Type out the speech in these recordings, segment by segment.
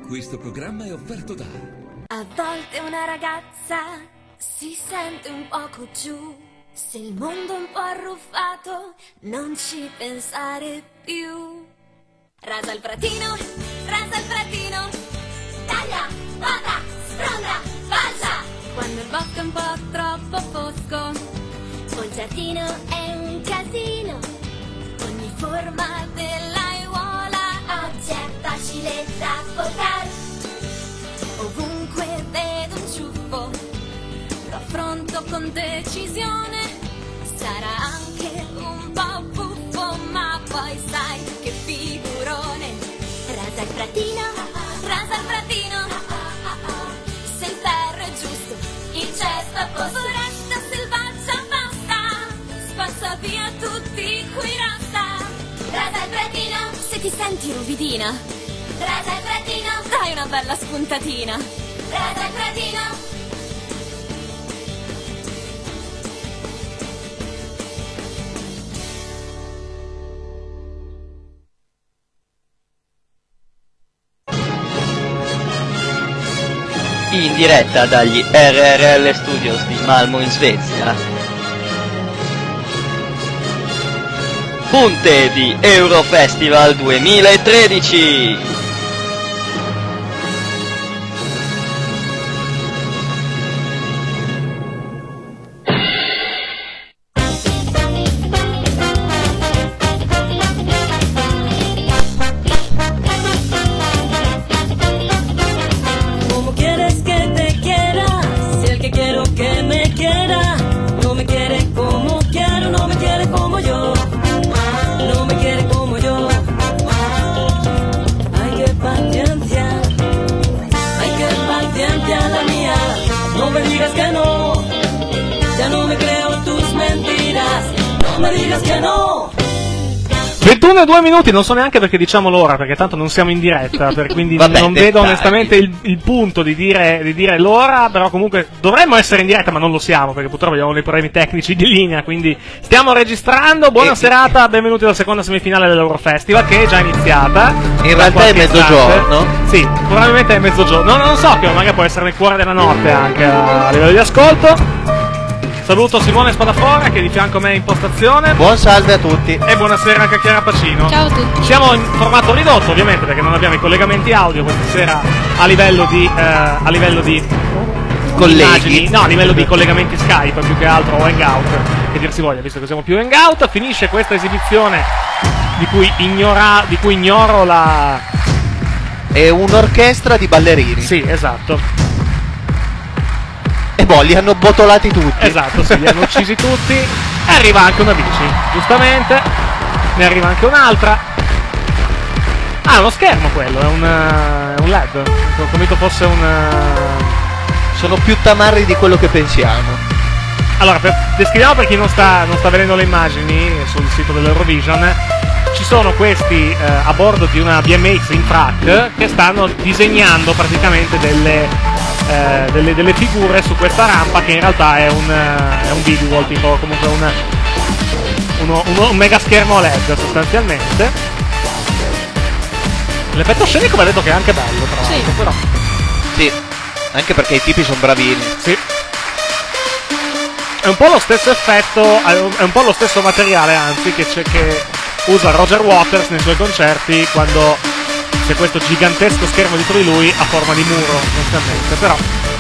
Questo programma è offerto da... A volte una ragazza si sente un poco giù. Se il mondo è un po' arruffato, non ci pensare più. Rasa il pratino, taglia, bada, sfronda, balza. Quando il bosco è un po' troppo fosco, il giardino è un casino. Ogni forma dell'aiuola oggi è facile da portare. Ovunque vedo un ciuffo, lo affronto con decisione. Sarà anche un po' buffo, ma poi sai che figurone. Rasa il pratino, se il ferro è giusto, il cesto a posto. Foresta selvaggia basta, spazza via tutti qui rasta. Rasa il pratino, se ti senti ruvidina, rasa il pratino, dai una bella spuntatina. Rasa il pratino. In diretta dagli RRL Studios di Malmö in Svezia, punte di Eurofestival 2013. No me digas que no, ya no me creo tus mentiras. No me digas que no. 21 e 2 minuti, non so neanche perché diciamo l'ora, perché tanto non siamo in diretta, quindi Vabbè, non vedo onestamente il punto di dire l'ora, però comunque dovremmo essere in diretta, ma non lo siamo, perché purtroppo abbiamo dei problemi tecnici di linea, quindi stiamo registrando. Buona serata, benvenuti alla seconda semifinale dell'Eurofestival, che è già iniziata. In realtà è mezzogiorno? Sì, probabilmente è mezzogiorno, non so, che magari può essere nel cuore della notte anche a livello di ascolto. Saluto Simone Spadafora, che è di fianco a me in postazione. Buon salve a tutti. E buonasera anche a Chiara Pacino. Ciao a tutti. Siamo in formato ridotto, ovviamente, perché non abbiamo i collegamenti audio questa sera a livello di colleghi. immagini, no, a livello di collegamenti Skype più che altro, o Hangout, che dir si voglia, visto che siamo più Hangout. Finisce questa esibizione di cui ignoro la... È un'orchestra di ballerini. Sì, esatto. E boh, li hanno botolati tutti. Esatto, sì, li hanno uccisi tutti. E arriva anche una bici, giustamente. Ne arriva anche un'altra. Ah, è uno schermo quello, è un LED. Come se fosse un... Sono più tamarri di quello che pensiamo. Allora, descriviamo per chi non sta vedendo le immagini sul sito dell'Eurovision. Ci sono questi a bordo di una BMX in track che stanno disegnando praticamente delle figure su questa rampa, che in realtà è un video, tipo comunque un mega schermo LED sostanzialmente. L'effetto scenico mi ha detto che è anche bello, tra l'altro, Sì. però. Sì, anche perché i tipi sono bravini. Sì. È un po' lo stesso effetto, è un po' lo stesso materiale, anzi, che usa Roger Waters nei suoi concerti, quando c'è questo gigantesco schermo dietro di lui a forma di muro, sostanzialmente. Però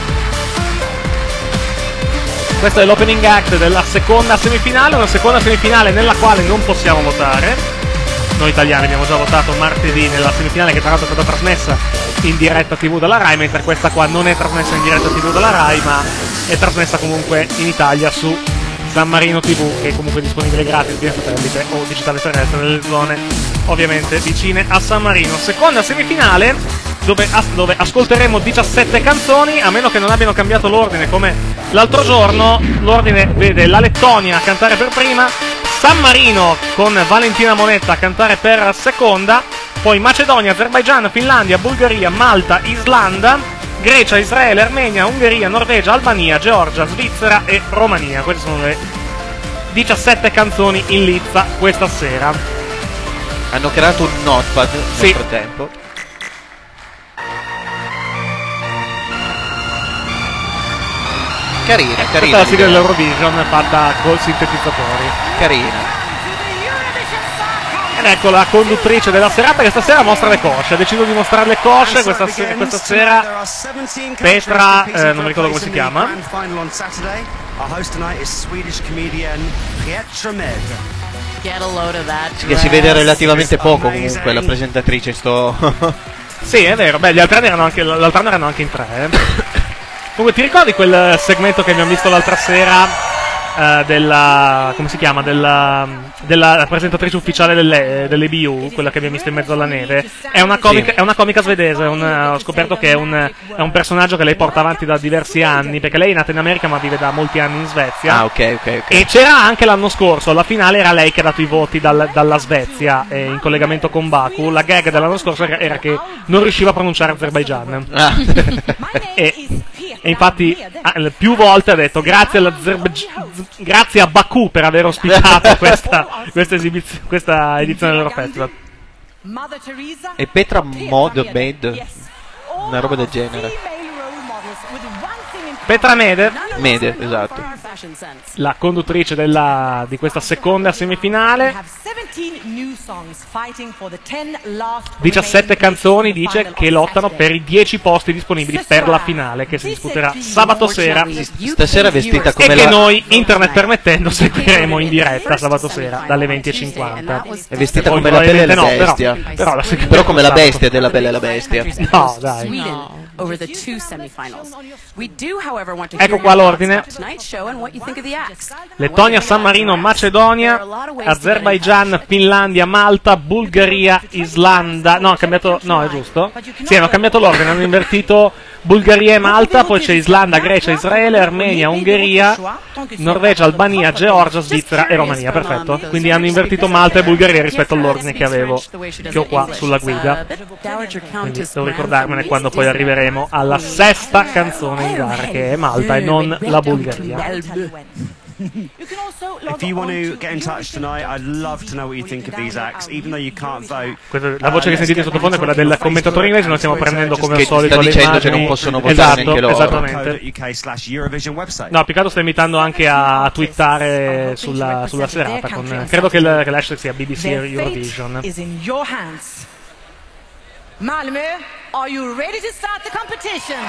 questo è l'opening act della seconda semifinale, una seconda semifinale nella quale non possiamo votare. Noi italiani abbiamo già votato martedì nella semifinale, che tra l'altro è stata trasmessa in diretta TV dalla Rai, mentre questa qua non è trasmessa in diretta TV dalla Rai, ma è trasmessa comunque in Italia su San Marino TV, che è comunque disponibile gratis via satellite o digitale terrestre nelle zone ovviamente vicine a San Marino. Seconda semifinale dove ascolteremo 17 canzoni, a meno che non abbiano cambiato l'ordine come l'altro giorno. L'ordine vede la Lettonia a cantare per prima, San Marino con Valentina Monetta a cantare per seconda, poi Macedonia, Azerbaigian, Finlandia, Bulgaria, Malta, Islanda, Grecia, Israele, Armenia, Ungheria, Norvegia, Albania, Georgia, Svizzera e Romania. Queste sono le 17 canzoni in lizza questa sera. Hanno creato un notepad nel frattempo. Carina. Questa è la sigla dell'Eurovision fatta col sintetizzatori. Carina. Ed ecco la conduttrice della serata che stasera mostra le cosce. Ha deciso di mostrare le cosce questa sera. Petra, non mi ricordo come si chiama. Che si vede relativamente poco comunque la presentatrice Sì, è vero. Beh, l'altro anno erano anche in 3. Comunque ti ricordi quel segmento che abbiamo visto l'altra sera? Della come si chiama della presentatrice ufficiale delle BU, quella che abbiamo visto in mezzo alla neve. È una comica svedese. Ho scoperto che è un personaggio che lei porta avanti da diversi anni, perché lei è nata in America ma vive da molti anni in Svezia. Ok. E c'era anche l'anno scorso, alla finale era lei che ha dato i voti dalla Svezia in collegamento con Baku. La gag dell'anno scorso era che non riusciva a pronunciare Azerbaijan. E infatti più volte ha detto grazie a Baku per aver ospitato questa edizione del loro festival. E Petra Med, una roba del genere. Petra Mede, esatto. la conduttrice di questa seconda semifinale. 17 canzoni, dice, che lottano per i 10 posti disponibili per la finale, che si disputerà sabato sera. Stasera vestita come e che noi, internet permettendo, seguiremo in diretta sabato sera dalle 20:50. È vestita come la Bella e la Bestia. Però come la bestia della Bella e la Bestia. No, dai. Ecco qua l'ordine: Lettonia, San Marino, Macedonia, Azerbaijan, Finlandia, Malta, Bulgaria, Islanda. No, è giusto? Sì, hanno cambiato l'ordine, hanno invertito Bulgaria e Malta, poi c'è Islanda, Grecia, Israele, Armenia, Ungheria, Norvegia, Albania, Georgia, Svizzera e Romania. Perfetto. Quindi hanno invertito Malta e Bulgaria rispetto all'ordine che ho qua sulla guida. Quindi devo ricordarmene quando poi arriveremo alla sesta canzone in gara, che è Malta e non la Bulgaria. If you want to get in touch tonight, I'd love to know what you think of these acts, even though you can't vote. La voce che sentite sottofondo è quella del commentatore inglese, noi stiamo prendendo come al solito sta dicendo che non possono votare neanche loro. Esattamente. No, Piccato sta invitando anche a twittare sulla serata credo che l'hashtag sia BBC Eurovision. Malmö, are you ready to start the competition?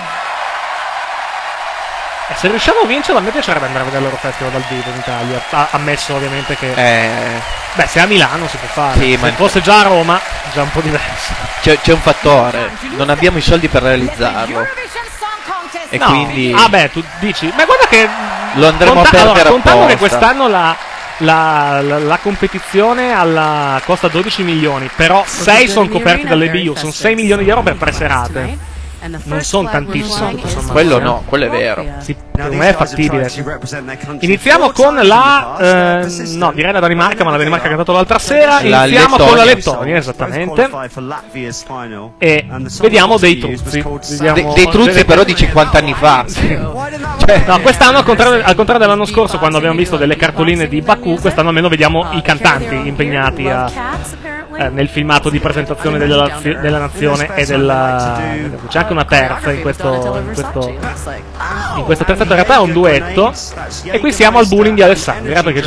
Se riusciamo a vincerlo, a me piacerebbe andare a vedere il loro festival dal vivo in Italia. Ammesso ovviamente che beh, se a Milano si può fare. Sì, se fosse già a Roma, già un po' diverso. C'è un fattore, non abbiamo i soldi per realizzarlo. E no, quindi tu dici, ma guarda che lo andremo a perdere contando apposta. che quest'anno la competizione costa 12 milioni, però 6 sono coperti dalle BU, sono 6 milioni di euro per 3 serate. Non sono tantissimi, quello no, quello è vero. Sì, secondo me è fattibile. Iniziamo con no, direi la Danimarca, ma la Danimarca ha cantato l'altra sera. Iniziamo con la Lettonia, esattamente. E vediamo dei truzzi. Dei truzzi però di 50 anni fa. No, quest'anno, al contrario dell'anno scorso, quando abbiamo visto delle cartoline di Baku, quest'anno almeno vediamo i cantanti impegnati nel filmato di presentazione della nazione e c'è anche una terza in questa terza, in realtà è un duetto, e qui siamo al bullying di Alessandria, perché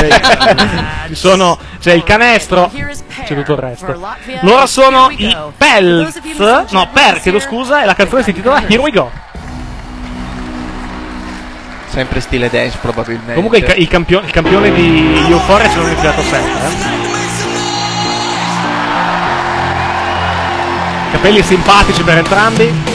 c'è il canestro, c'è tutto il resto. Loro sono i chiedo scusa, e la canzone si intitola Here We Go. Sempre stile dance probabilmente. Comunque il campione di Euphoria ce l'hanno iniziato sempre, Capelli simpatici per entrambi.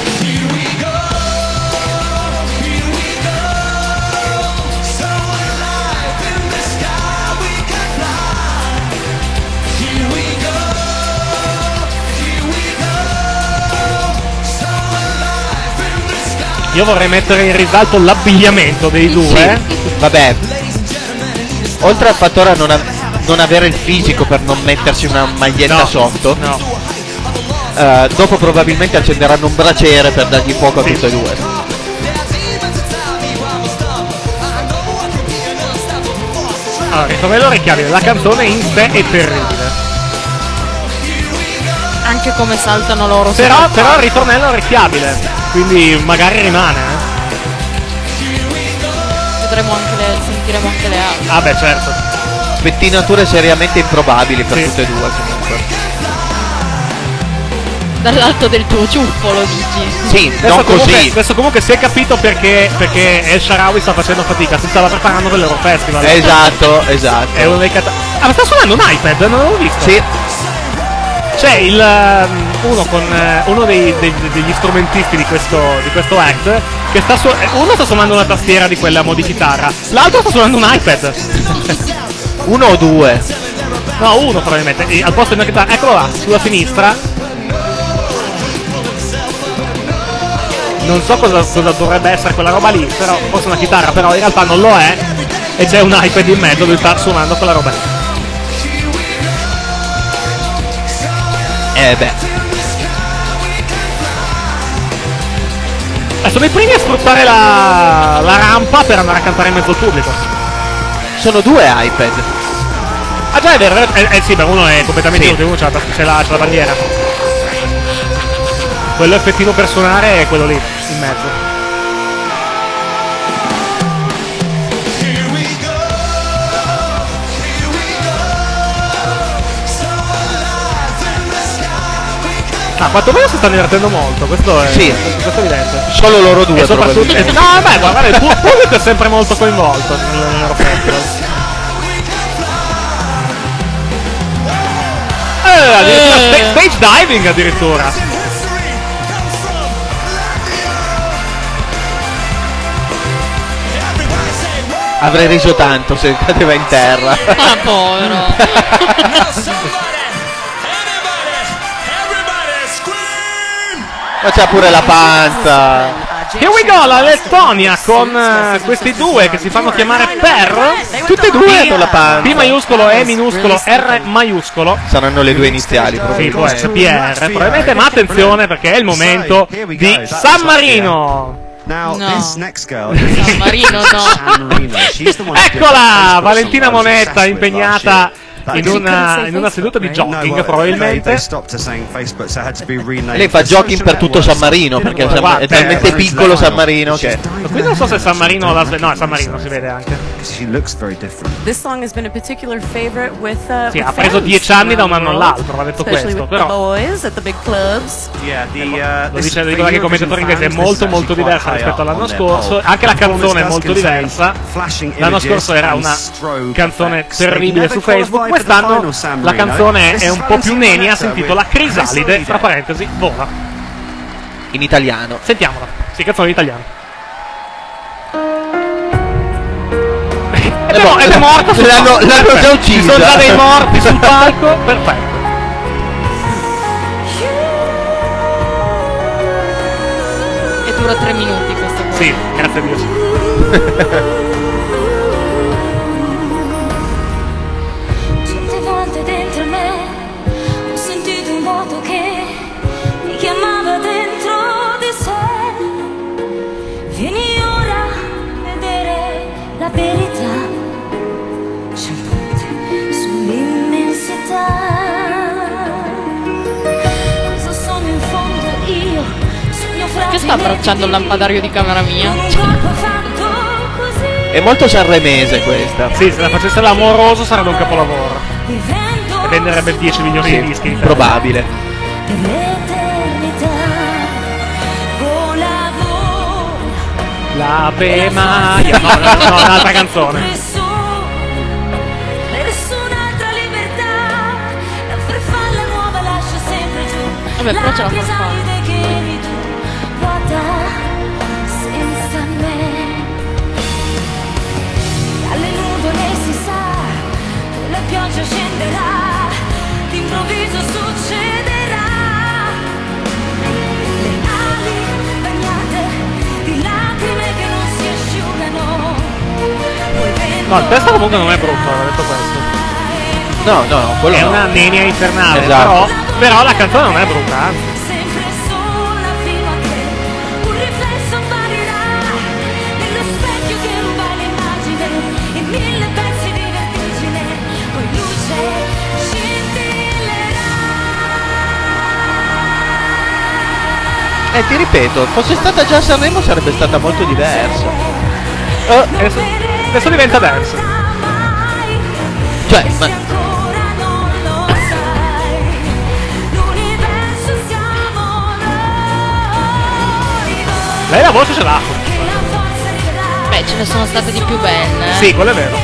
Io vorrei mettere in risalto l'abbigliamento dei due. Sì, vabbè. Oltre al fattore non avere il fisico per non mettersi una maglietta sotto. No. Dopo probabilmente accenderanno un braciere per dargli fuoco a tutte e due. Allora, ritornello orecchiabile, la canzone in sé è terribile. Anche come saltano loro. Però il ritornello orecchiabile, quindi magari rimane. sentiremo anche le altre. Ah beh, certo. Pettinature seriamente improbabili per Sì. tutte e due comunque. Dall'alto del tuo ciuffolo, dici? Sì, non così. Adesso comunque si è capito perché El Shaarawy sta facendo fatica, si stava preparando per l'Eurofestival. Esatto. È uno dei Ah, ma sta suonando un iPad, non l'avevo visto. Sì. C'è uno degli strumentisti di questo act che uno sta suonando una tastiera di quella a mo' di chitarra, l'altro sta suonando un iPad. Uno o due? No, uno probabilmente. E al posto di una chitarra, eccolo là, sulla sinistra. Non so cosa dovrebbe essere quella roba lì, però forse una chitarra, però in realtà non lo è. E c'è un iPad in mezzo, lui sta suonando quella roba lì. Sono i primi a sfruttare la rampa per andare a cantare in mezzo al pubblico. Sono due iPad. Ah già, è vero, sì, per uno è completamente inutile, uno c'è la bandiera. Quello effettino per suonare è quello lì, in mezzo. Ah, quantomeno si stanno divertendo molto, questo è evidente. Solo loro due, e soprattutto, probabilmente. no, beh, guardate, il pubblico è sempre molto coinvolto nell'Eurofestival. Addirittura stage diving addirittura. Avrei riso tanto se cadeva in terra. Ah, povero. Ma c'ha pure la panza. Here we go, la Lettonia con questi due che si fanno chiamare Per. Tutte e due hanno la panza. P maiuscolo, E minuscolo, R maiuscolo. Saranno le due iniziali, Sì, può probabilmente. essere PR, probabilmente, ma attenzione perché è il momento di San Marino. Now, No. this next girl San Marino, no. San Marino. She's the one who did Eccola, Facebook Valentina song I was Monetta obsessed with last impegnata year. in una seduta di No, jogging well, probabilmente. they stopped her saying Facebook, so it had to be renamed. Lei fa jogging per tutto San Marino perché è talmente piccolo San Marino che. Qui non so se San Marino o no, è San Marino, si vede anche. She looks very different. This song has been a particular favorite with Sì, with ha preso fans 10 anni da un around anno the world, all'altro, va detto especially questo, with the però boys at the big clubs. Yeah, lo dice qualche commentatore inglese, è molto diversa rispetto all'anno scorso, anche la canzone è molto diversa. L'anno scorso era una canzone terribile su Facebook, quest'anno la canzone è un po' più nenia, si intitola Crisalide, tra parentesi, vola. In italiano. Sentiamola, sì, canzone in italiano. Ed è morta sul palco. L'hanno già uccisa. Ci sono già dei morti sul palco, perfetto. E dura 3 minuti questo qua. Sì, grazie a Dio. Certe volte dentro me ho sentito un vuoto che mi chiamava dentro di sé. Vieni ora a vedere la verità. C'è un ponte sull'immensità. Cosa sono in fondo io? Sogno fra Che sta abbracciando il lampadario di camera mia? un corpo fatto così. È molto sanremese questa. Sì, se la facesse l'amoroso sarebbe un capolavoro. Vivendo E venderebbe 10 milioni di dischi in Italia. Probabile. per l'eternità. Vola, vola. L'Ave Maria. No, un'altra canzone. Nessun'altra libertà. La farfalla nuova lascia sempre giù. Vabbè, però c'è la farfalla. Crisalide che eri tu, vuota senza me. Dalle nuvole si sa che la pioggia scenderà, d'improvviso succederà. Le ali bagnate di lacrime che non si asciugano. No, il testo comunque non è brutto, ho detto questo. No, quello È no. una nenia infernale, Esatto. però la canzone non è brutta, anzi. Sempre sola fino a che un riflesso apparirà nello specchio che ruba l'immagine in 1000 pezzi di vertigine, poi luce scintillerà. Ti ripeto, fosse stata già a Sanremo sarebbe stata molto diversa. Adesso diventa dance. Cioè, ma lei la voce ce l'ha. Beh, ce ne sono state di più belle. Sì, quello è vero.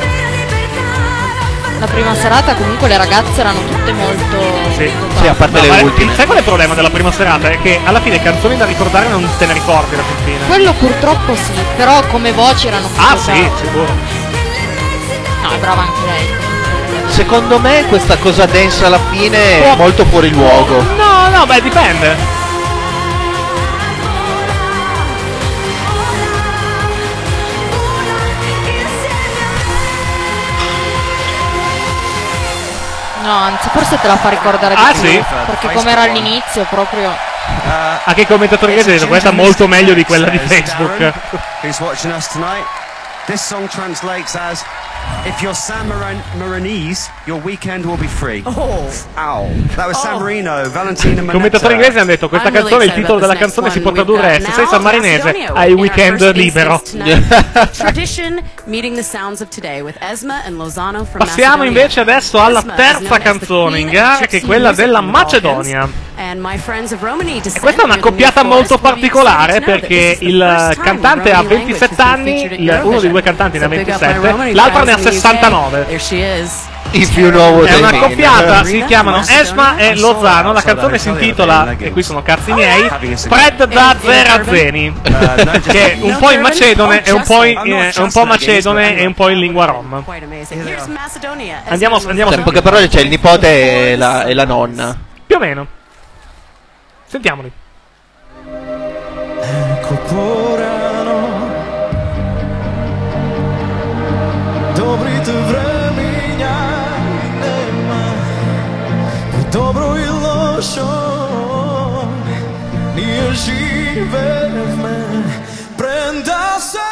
La prima serata comunque le ragazze erano tutte molto... Sì, a parte le ultime. Sai qual è il problema della prima serata? È che alla fine canzoni da ricordare non te ne ricordi alla fine. Quello purtroppo sì, però come voci erano più sì, sicuro. No, è brava anche lei. Secondo me questa cosa dance alla fine è molto fuori luogo. No, beh, dipende. No, anzi, forse te la fa ricordare di più. Sì? Perché come era all'inizio proprio... Anche i commentatori che dicono questa è molto meglio di quella di Facebook. Who's watching us tonight? This song translates as if you're San Marinese, your weekend will be free. Oh, ow. That was San Marino, Valentina Monetta. I commentatori inglesi hanno detto questa canzone, il titolo della canzone si può tradurre se sei sammarinese hai il weekend libero. Passiamo invece adesso alla terza canzone in gara, che è quella della Macedonia. E questa è una coppiata molto particolare perché il cantante ha 27 anni, uno dei due cantanti ne ha 27, l'altro ne ha 69. Il più nuovo è una coppiata, si chiamano Esma e Lozano. La canzone si intitola, e qui sono cazzi miei, Pred da Zerazeni, che è un po' in macedone, è un po' macedone e un po' in lingua rom. Andiamo in poche parole c'è il nipote e la nonna. Più o meno. Sentiamoli. Ecco porano Dobri te vremenja nema Dobro i lošo Nije žive v me Prenda se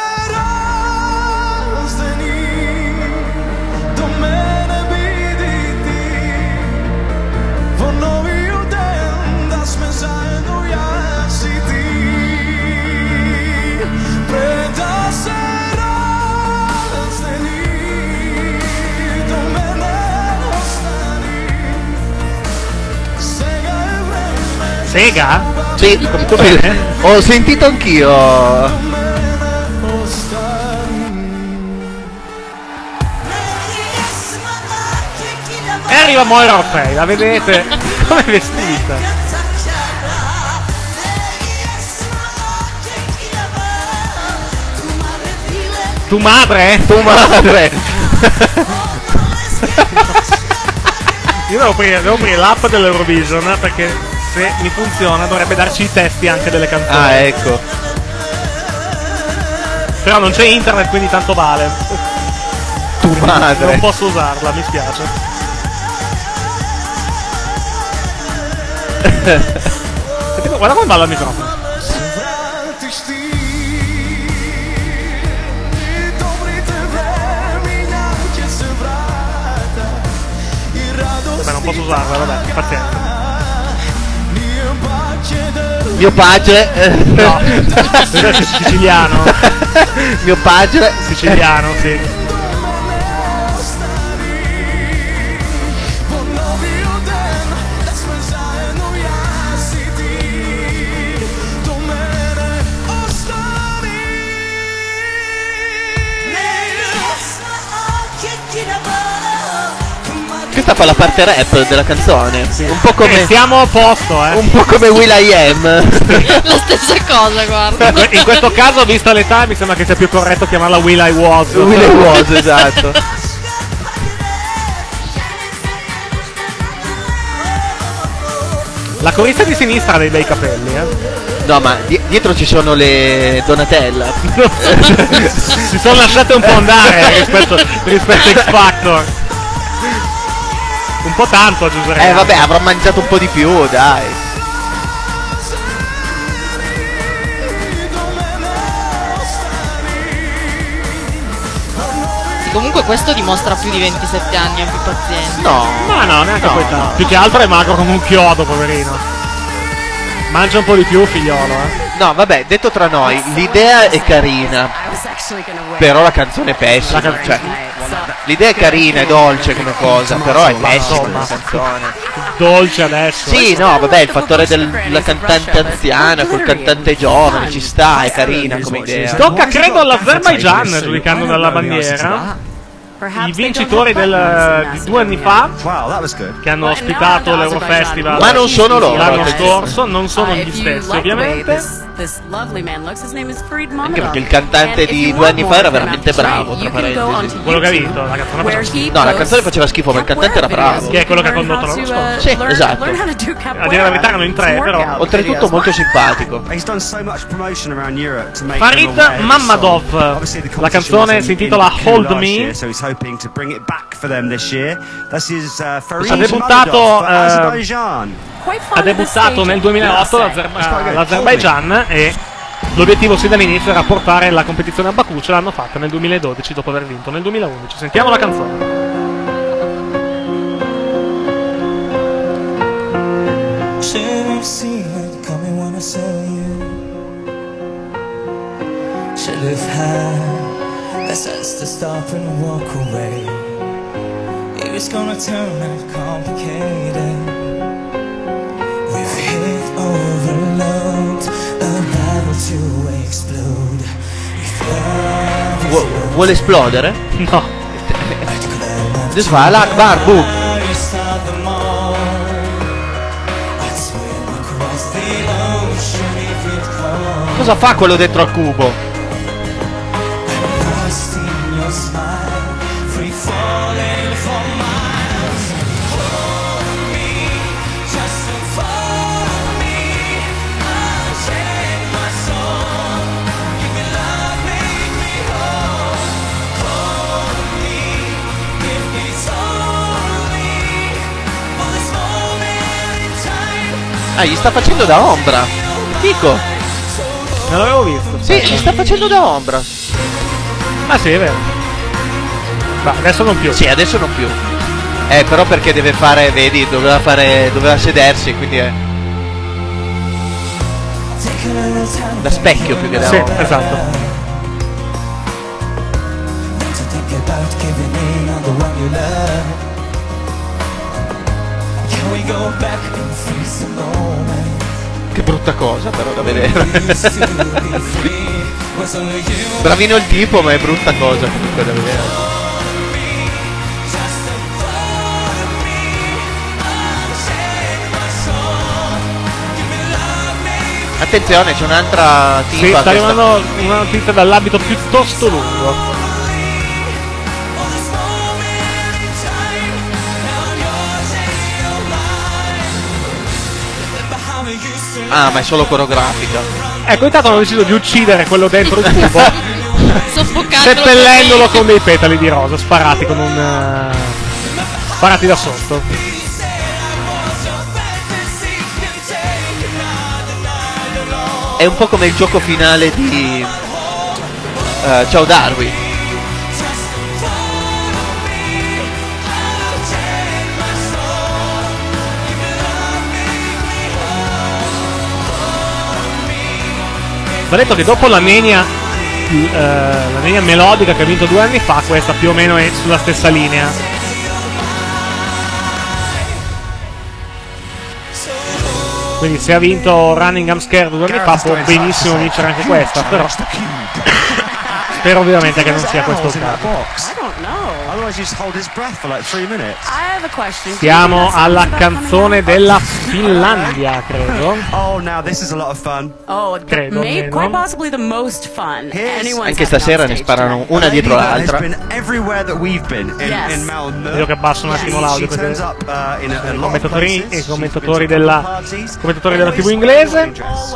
razdeni Do mene viditi Ponovi u den Da sme zajedno ja si ti Prenda se Sega? Sì, ho sentito anch'io. E arriva Moira Orfei, la vedete? Come è vestita? Tu madre? Tu madre! Io devo aprire l'app dell'Eurovision perché se mi funziona dovrebbe darci i testi anche delle canzoni. Ah, ecco. Però non c'è internet, quindi tanto vale. Tu madre. Non posso usarla, mi spiace. Guarda come balla il microfono. Beh, non posso usarla, vabbè, pazienza. Mio padre. No, siciliano. Mio padre. Siciliano, sì. Questa fa la parte rap della canzone. Un po' come. Siamo a posto, Un po' come Will I Am. La stessa cosa, guarda. In questo caso, vista l'età, mi sembra che sia più corretto chiamarla Will I Was. Will I Was, esatto. La corista di sinistra ha dei bei capelli, No, ma dietro ci sono le Donatella. Si sono lasciate un po' andare rispetto a X Factor. Un po' tanto a Giuseppe. Vabbè, avrò mangiato un po' di più, dai. Sì, comunque questo dimostra più di 27 anni, è più paziente. No. Ma no, neanche poi tanto. Più che altro è magro come un chiodo, poverino. Mangia un po' di più, figliolo, No, vabbè, detto tra noi, l'idea è carina, però la canzone è pessima. Cioè, l'idea è carina, è dolce come cosa, però è pessima la canzone. Dolce adesso. Sì, no, vabbè, il fattore della cantante anziana col cantante giovane ci sta, è carina come idea. Tocca, credo, all'Azerbaijan, giudicando dalla bandiera. I vincitori di 2 anni fa, che hanno ospitato l'Eurofestival, ma non sono loro l'anno scorso, non sono gli stessi ovviamente. Anche perché il cantante di 2 anni fa era veramente bravo, tra parentesi. Quello che ha vinto, la canzone faceva schifo. No, la canzone faceva schifo, ma il cantante era bravo. Che è quello che ha condotto l'anno scorso. Sì, esatto. A dire la verità erano in 3, però. Oltretutto molto simpatico. Farid Mammadov, la canzone si intitola Hold Me. Ha debuttato nel 2008 l'Azerbaijan e l'obiettivo sin dall'inizio era portare la competizione a Baku. Ce l'hanno fatta nel 2012 dopo aver vinto nel 2011. Sentiamo la canzone. It's gonna turn out complicated. We've hit overload, about to explode. Vuole esplodere? No. Adesso fa l'Akbar, boom. Cosa fa quello dentro al cubo? Ah, gli sta facendo da ombra. Dico. Non l'avevo visto. Sì, gli sta facendo da ombra. Ah sì, è vero. Ma adesso non più. Sì, adesso non più. Però perché deve fare, vedi, doveva sedersi, quindi è da specchio più che da ombra. Sì, esatto. Che brutta cosa però da vedere. Bravino il tipo, ma è brutta cosa comunque da vedere. Attenzione, c'è un'altra tipa. Sì, sta arrivando una notizia dall'abito piuttosto lungo. Ah, ma è solo coreografica. Ecco, intanto hanno deciso di uccidere quello dentro il cubo, seppellendolo con dei petali di rosa sparati con un sparati da sotto. È un po' come il gioco finale di Ciao Darwin. Va detto che dopo la nenia melodica che ha vinto 2 anni fa, questa più o meno è sulla stessa linea. Quindi se ha vinto Running I'm Scared 2 anni fa può benissimo vincere anche questa, però spero ovviamente che non sia questo il caso. Siamo alla canzone della Finlandia, credo. Credo, anche stasera ne sparano una dietro l'altra. Vedo che abbasso un attimo l'audio i commentatori della TV inglese.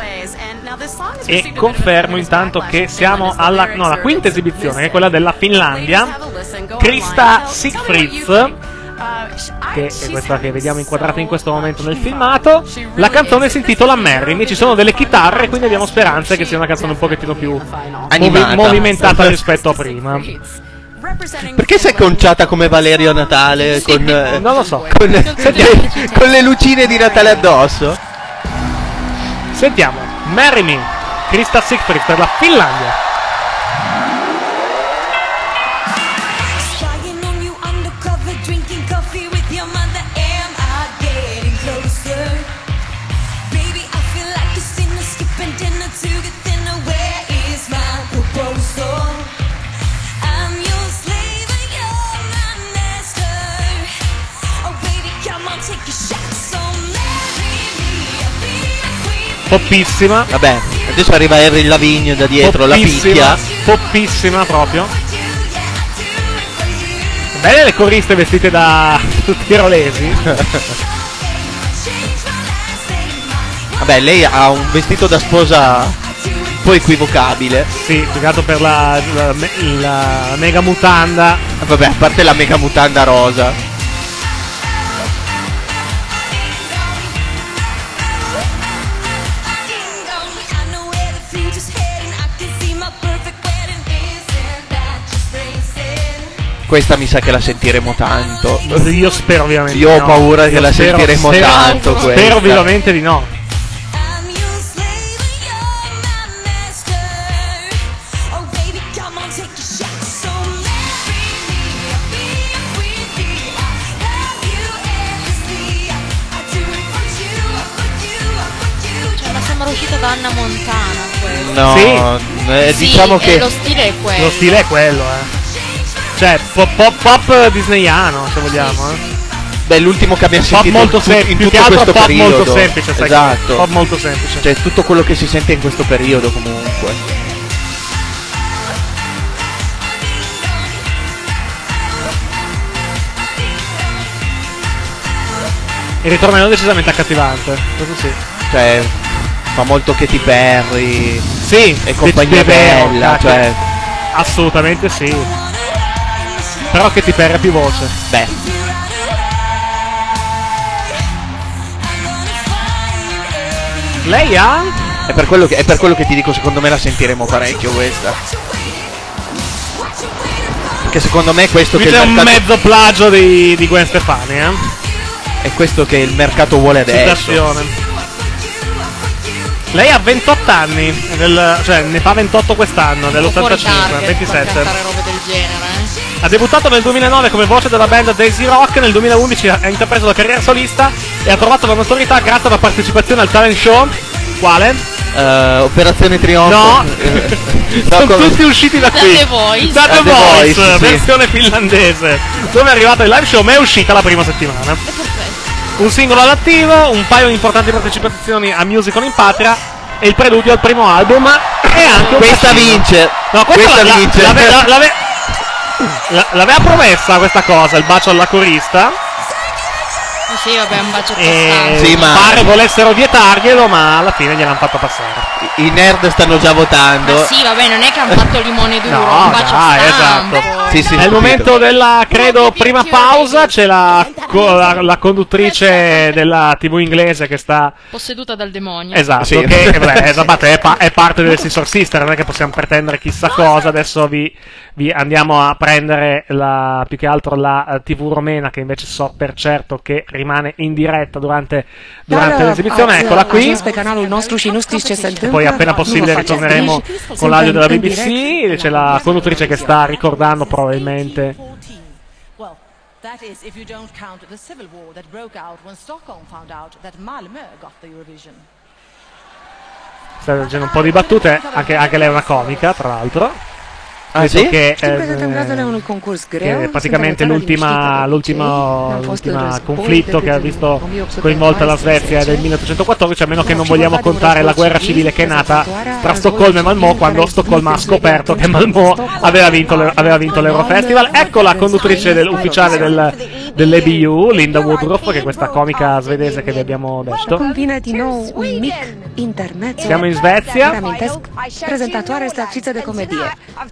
E confermo intanto che siamo alla la quinta esibizione, che è quella della Finlandia. Krista Sigfrids, che è questa che vediamo inquadrata in questo momento nel filmato. La canzone si intitola Marry Me, ci sono delle chitarre, quindi abbiamo speranze che sia una canzone un pochettino più movimentata rispetto a prima. Perché sei conciata come Valerio a Natale? Con, non lo so. Con le lucine di Natale addosso? Sentiamo, Marry Me, Krista Siegfried per la Finlandia. Spying on you undercover, drinking coffee with your mother. Am I getting closer? Baby, I feel like a sinner, skipping dinner to get thinner. Where is my proposal? I'm your slave and you're my master. Oh baby, come on, take a shot. So marry me, I'll be a queen. Poppissima. Vabbè, adesso arriva Harry Lavigno da dietro, la picchia. Poppissima proprio. Belle le coriste vestite da tirolesi. Vabbè, lei ha un vestito da sposa un po' equivocabile. Sì, piegato per la mega mutanda. Vabbè, a parte la mega mutanda rosa. Questa mi sa che la sentiremo tanto. Io spero ovviamente Io ho no. paura che la sentiremo tanto questa. Spero vivamente di no. Cioè, ma sembra uscita da Anna Montana quello. No, sì. diciamo che lo stile è quello. Lo stile è quello, Cioè, pop disneyano, se vogliamo, Beh, l'ultimo che abbiamo sentito molto in tutto questo pop periodo. molto semplice, sai, esatto. pop molto semplice. Cioè, tutto quello che si sente in questo periodo comunque. Il ritornello decisamente accattivante, questo sì. Cioè, fa molto Katy Perry. Sì, e compagnia bella, cioè assolutamente sì. Però Katy Perry ha più voce. Beh. Lei ha? È per quello che ti dico, secondo me la sentiremo parecchio questa. Perché secondo me è questo che è un mezzo plagio di Gwen Stefani, È questo che il mercato vuole adesso. Lei ha 28 anni, cioè ne fa 28 quest'anno, dell'85, 27. Robe del genere, Ha debuttato nel 2009 come voce della band Daisy Rock, nel 2011 ha intrapreso la carriera solista e ha trovato la notorietà grazie alla partecipazione al talent show. Quale? Operazione Trionfo. No, sono tutti usciti da qui. Da The Voice, versione finlandese, dove è arrivato il live show, ma è uscita la prima settimana. Un singolo all'attivo, un paio di importanti partecipazioni a Musical in Patria e il preludio al primo album. E anche questa vince. No, questa vince. L'aveva promessa questa cosa, il bacio alla corista. Sì, vabbè, un bacio costante. Sì, ma pare volessero vietarglielo, ma alla fine gliel'hanno fatto passare. I nerd stanno già votando. Ma sì, vabbè, non è che hanno fatto limone duro, no, un bacio stampo. Esatto. Sì, è il momento della, credo, prima pausa. C'è la conduttrice della TV inglese che sta posseduta dal demonio. Esatto, sì. che è parte delle Scissor Sister, non è che possiamo pretendere chissà cosa. Adesso vi andiamo a prendere più che altro la TV romena, che invece so per certo che rimane in diretta durante l'esibizione. Eccola qui. E poi appena possibile ritorneremo con l'audio della BBC. C'è la conduttrice che sta ricordando probabilmente That is, if you don't count the civil war that broke out when Stockholm found out that Malmö got the Eurovision. sta leggendo un po' di battute, anche lei è una comica, tra l'altro. Sì? Che praticamente l'ultimo conflitto che ha visto coinvolta la Svezia è del 1814, a meno che non vogliamo contare la guerra civile che è nata tra Stoccolma e Malmö, quando Stoccolma ha scoperto che Malmö aveva vinto l'Eurofestival. Ecco la conduttrice ufficiale dell'EBU, Linda Woodruff, che è questa comica svedese che vi abbiamo detto. Siamo in Svezia. Presentatoare sta actrice de comedie.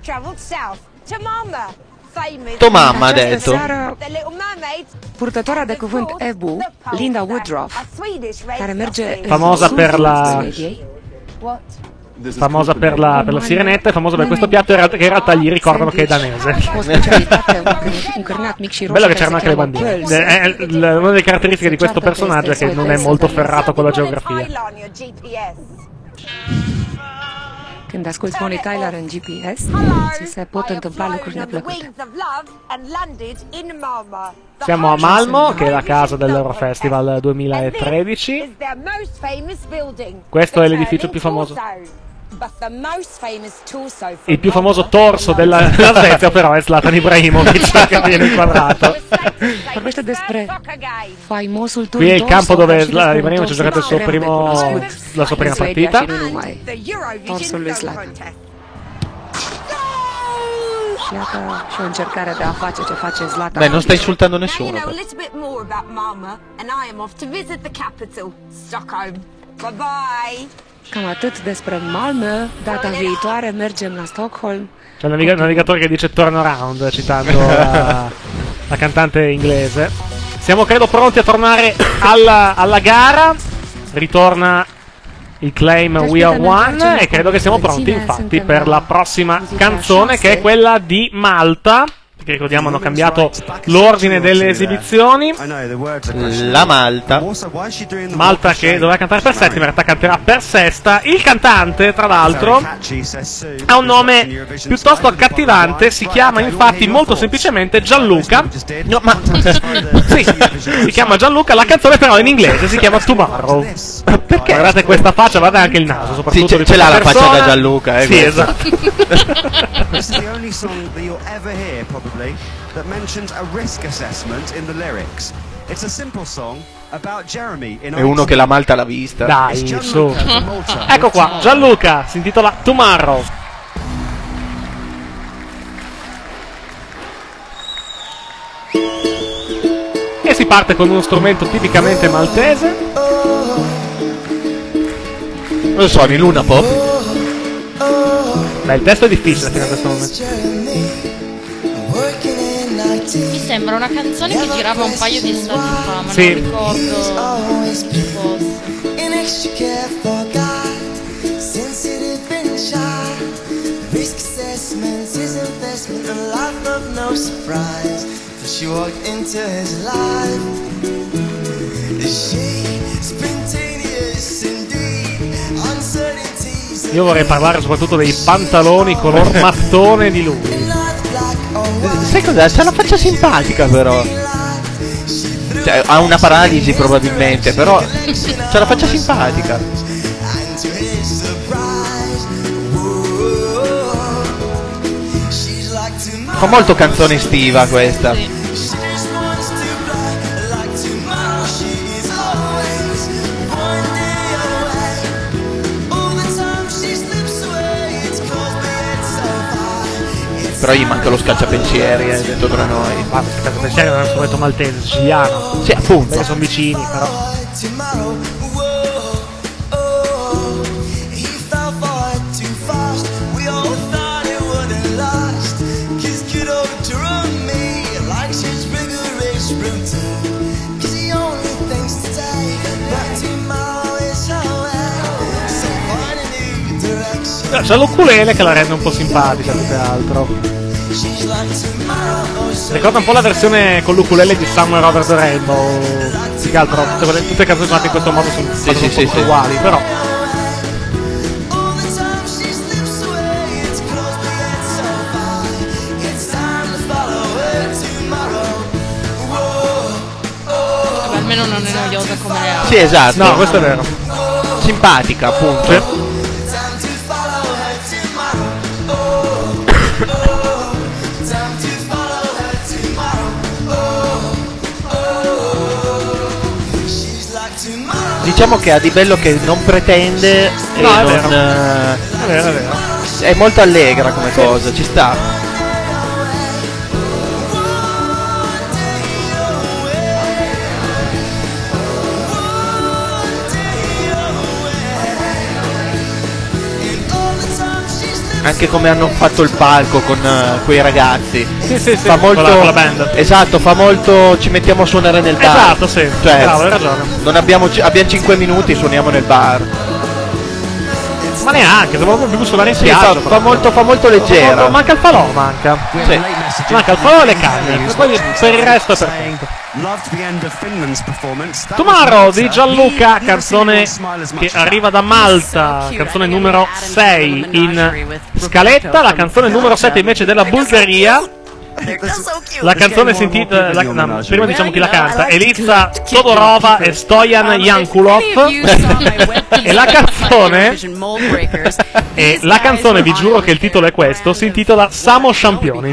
Tomamma ha detto. Purtătoarea de cuvânt EBU, Linda Woodruff, care merge famosa per la famosa per la sirenetta e famosa per questo piatto che in realtà gli ricordano che è danese. Bello che c'erano anche le bambine. Una delle caratteristiche di questo personaggio è che non è molto ferrato con la geografia. Când asculti Bonnie Tyler în GPS, ți se pot întâmpla lucruri neplăcute. Siamo a Malmo, che è la casa dell'Eurofestival 2013. Questo è l'edificio più famoso. Il più famoso torso della Svezia però è Zlatan Ibrahimovic, che viene inquadrato. Vorbește despre faimosul Qui è il campo dove Zlatan Ibrahimovic ha giocato la sua prima partita. Torsul lui Zlatan. Și iată și o încercare de a face ce face Zlatan. Beh, non sta insultando nessuno. Cam atât despre Malmö. Data viitoare mergem la Stockholm. C'è il navigatore che dice turn around, citando la cantante inglese. Siamo credo pronti a tornare alla gara. Ritorna il claim We Are One e credo che siamo pronti infatti per la prossima canzone, che è quella di Malta, che ricordiamo hanno cambiato l'ordine delle esibizioni. La Malta che doveva cantare per settima, in realtà canterà per sesta. Il cantante, tra l'altro, ha un nome piuttosto accattivante, si chiama infatti molto semplicemente Gianluca. No, ma sì, si chiama Gianluca, la canzone però in inglese si chiama Tomorrow. Perché? Guardate questa faccia, guardate anche il naso, soprattutto sì, di ce l'ha la persona. faccia da Gianluca, sì, esatto. This is the only song that you'll ever hear, probably, that mentions a risk assessment in the lyrics. It's a simple song about Jeremy in è uno che la Malta l'ha vista. Dai, su. Ecco qua, Gianluca, si intitola Tomorrow. E si parte con uno strumento tipicamente maltese. Non lo so, di Luna Pop. Beh, il testo è difficile fino a questo momento. Mi sembra una canzone che girava un paio di estati fa, ma sì. non ricordo chi fosse. Io vorrei parlare soprattutto dei pantaloni color mattone di lui. Sai cos'è? C'ha la faccia simpatica però. Cioè, ha una paralisi probabilmente, però c'ha la faccia simpatica. Fa molto canzone estiva questa. Però gli manca lo scacciapensieri dentro tra noi. Ma lo scacciapensieri non è uno strumento maltese, siciliano. Sì, appunto. Perché sono vicini, però. C'è l'ukulele che la rende un po' simpatica più che altro. Ricorda un po' la versione con l'ukulele di Somewhere Over the Rainbow. Più che altro tutte le canzoni fatte in questo modo sono un po' uguali, però. Almeno non è noiosa come le altre. Sì, esatto. No, questo è vero. Simpatica, appunto. Sì. Diciamo che ha di bello che non pretende e no, non, è vero, è vero. È molto allegra come cosa, ci sta. Anche come hanno fatto il palco con quei ragazzi. Sì, sì, sì. Fa molto, con la band. Esatto, fa molto. Ci mettiamo a suonare nel bar. Esatto, sì. Cioè, bravo, hai ragione. Non abbiamo 5 minuti, suoniamo nel bar. Ma neanche, sembra proprio più sull'area in Sì, spiaggia. fa molto leggera. Manca il falò, manca. Sì. Manca il falò e le canne. Poi per il resto è perfetto. Tomorrow di Gianluca, canzone che arriva da Malta, canzone numero 6 in scaletta, la canzone numero 7 invece della Bulgaria. La canzone si intitola, prima diciamo chi la canta, Elitsa Todorova e Stojan Jankulov. E la canzone, vi giuro che il titolo è questo, si intitola Samo Championi.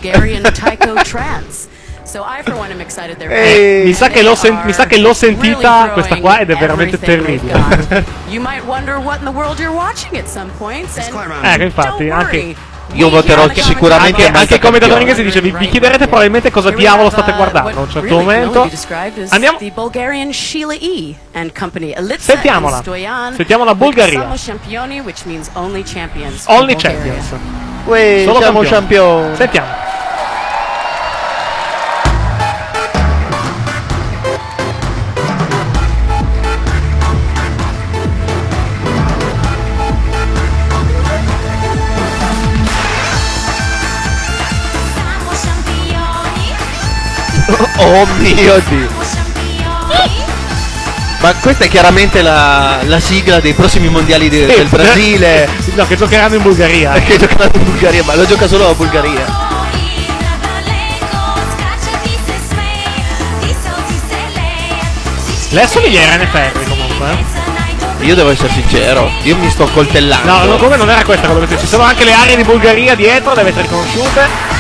Mi sa che l'ho sentita questa qua ed è veramente terribile. Ecco, infatti, anche io voterò sicuramente anche il commentatore inglese dice vi chiederete probabilmente cosa diavolo state guardando a un certo momento. Andiamo. Sentiamola Bulgaria. Only Champions. Solo siamo campioni. Sentiamo. Oh mio Dio. Ma questa è chiaramente la sigla dei prossimi mondiali del Brasile. No, che giocheranno in Bulgaria. Che giocheranno in Bulgaria, ma lo gioca solo la Bulgaria. Lei assomiglia a Irene Ferri comunque. Io devo essere sincero, io mi sto coltellando. No, come non era questa quello che ci sono anche le aree di Bulgaria dietro, deve essere riconosciute.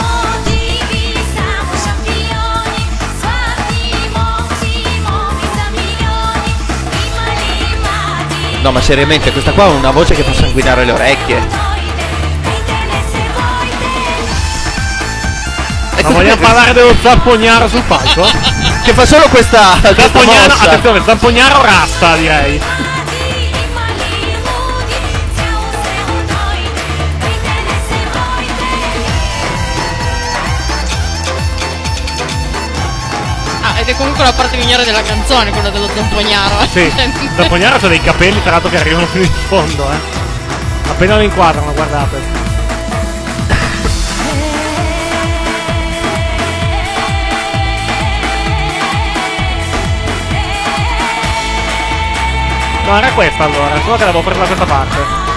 No, ma seriamente, questa qua ha una voce che fa sanguinare le orecchie. Ma vogliamo parlare dello Zampognaro sul palco? Che fa solo questa Zampognaro, mossa. attenzione, Zampognaro rasta, direi. Ed è comunque la parte migliore della canzone, quella dello Zampognaro. Sì, Zampognaro ha dei capelli tra l'altro che arrivano fino in fondo, Appena lo inquadrano, guardate. No, era questa allora, solo che l'avevo presa da questa parte.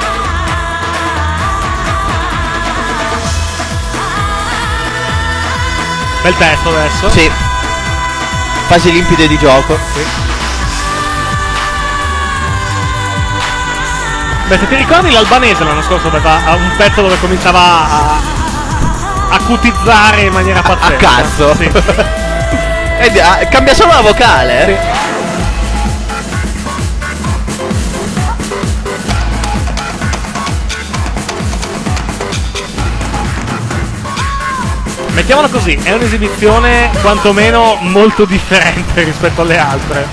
Bel testo adesso. Sì. Fasi limpide di gioco. Sì. Beh, se ti ricordi l'albanese l'anno scorso aveva un pezzo dove cominciava a acutizzare in maniera pazzesca. A cazzo. Sì. Cambia solo la vocale. Sì. Mettiamola così, è un'esibizione quantomeno molto differente rispetto alle altre.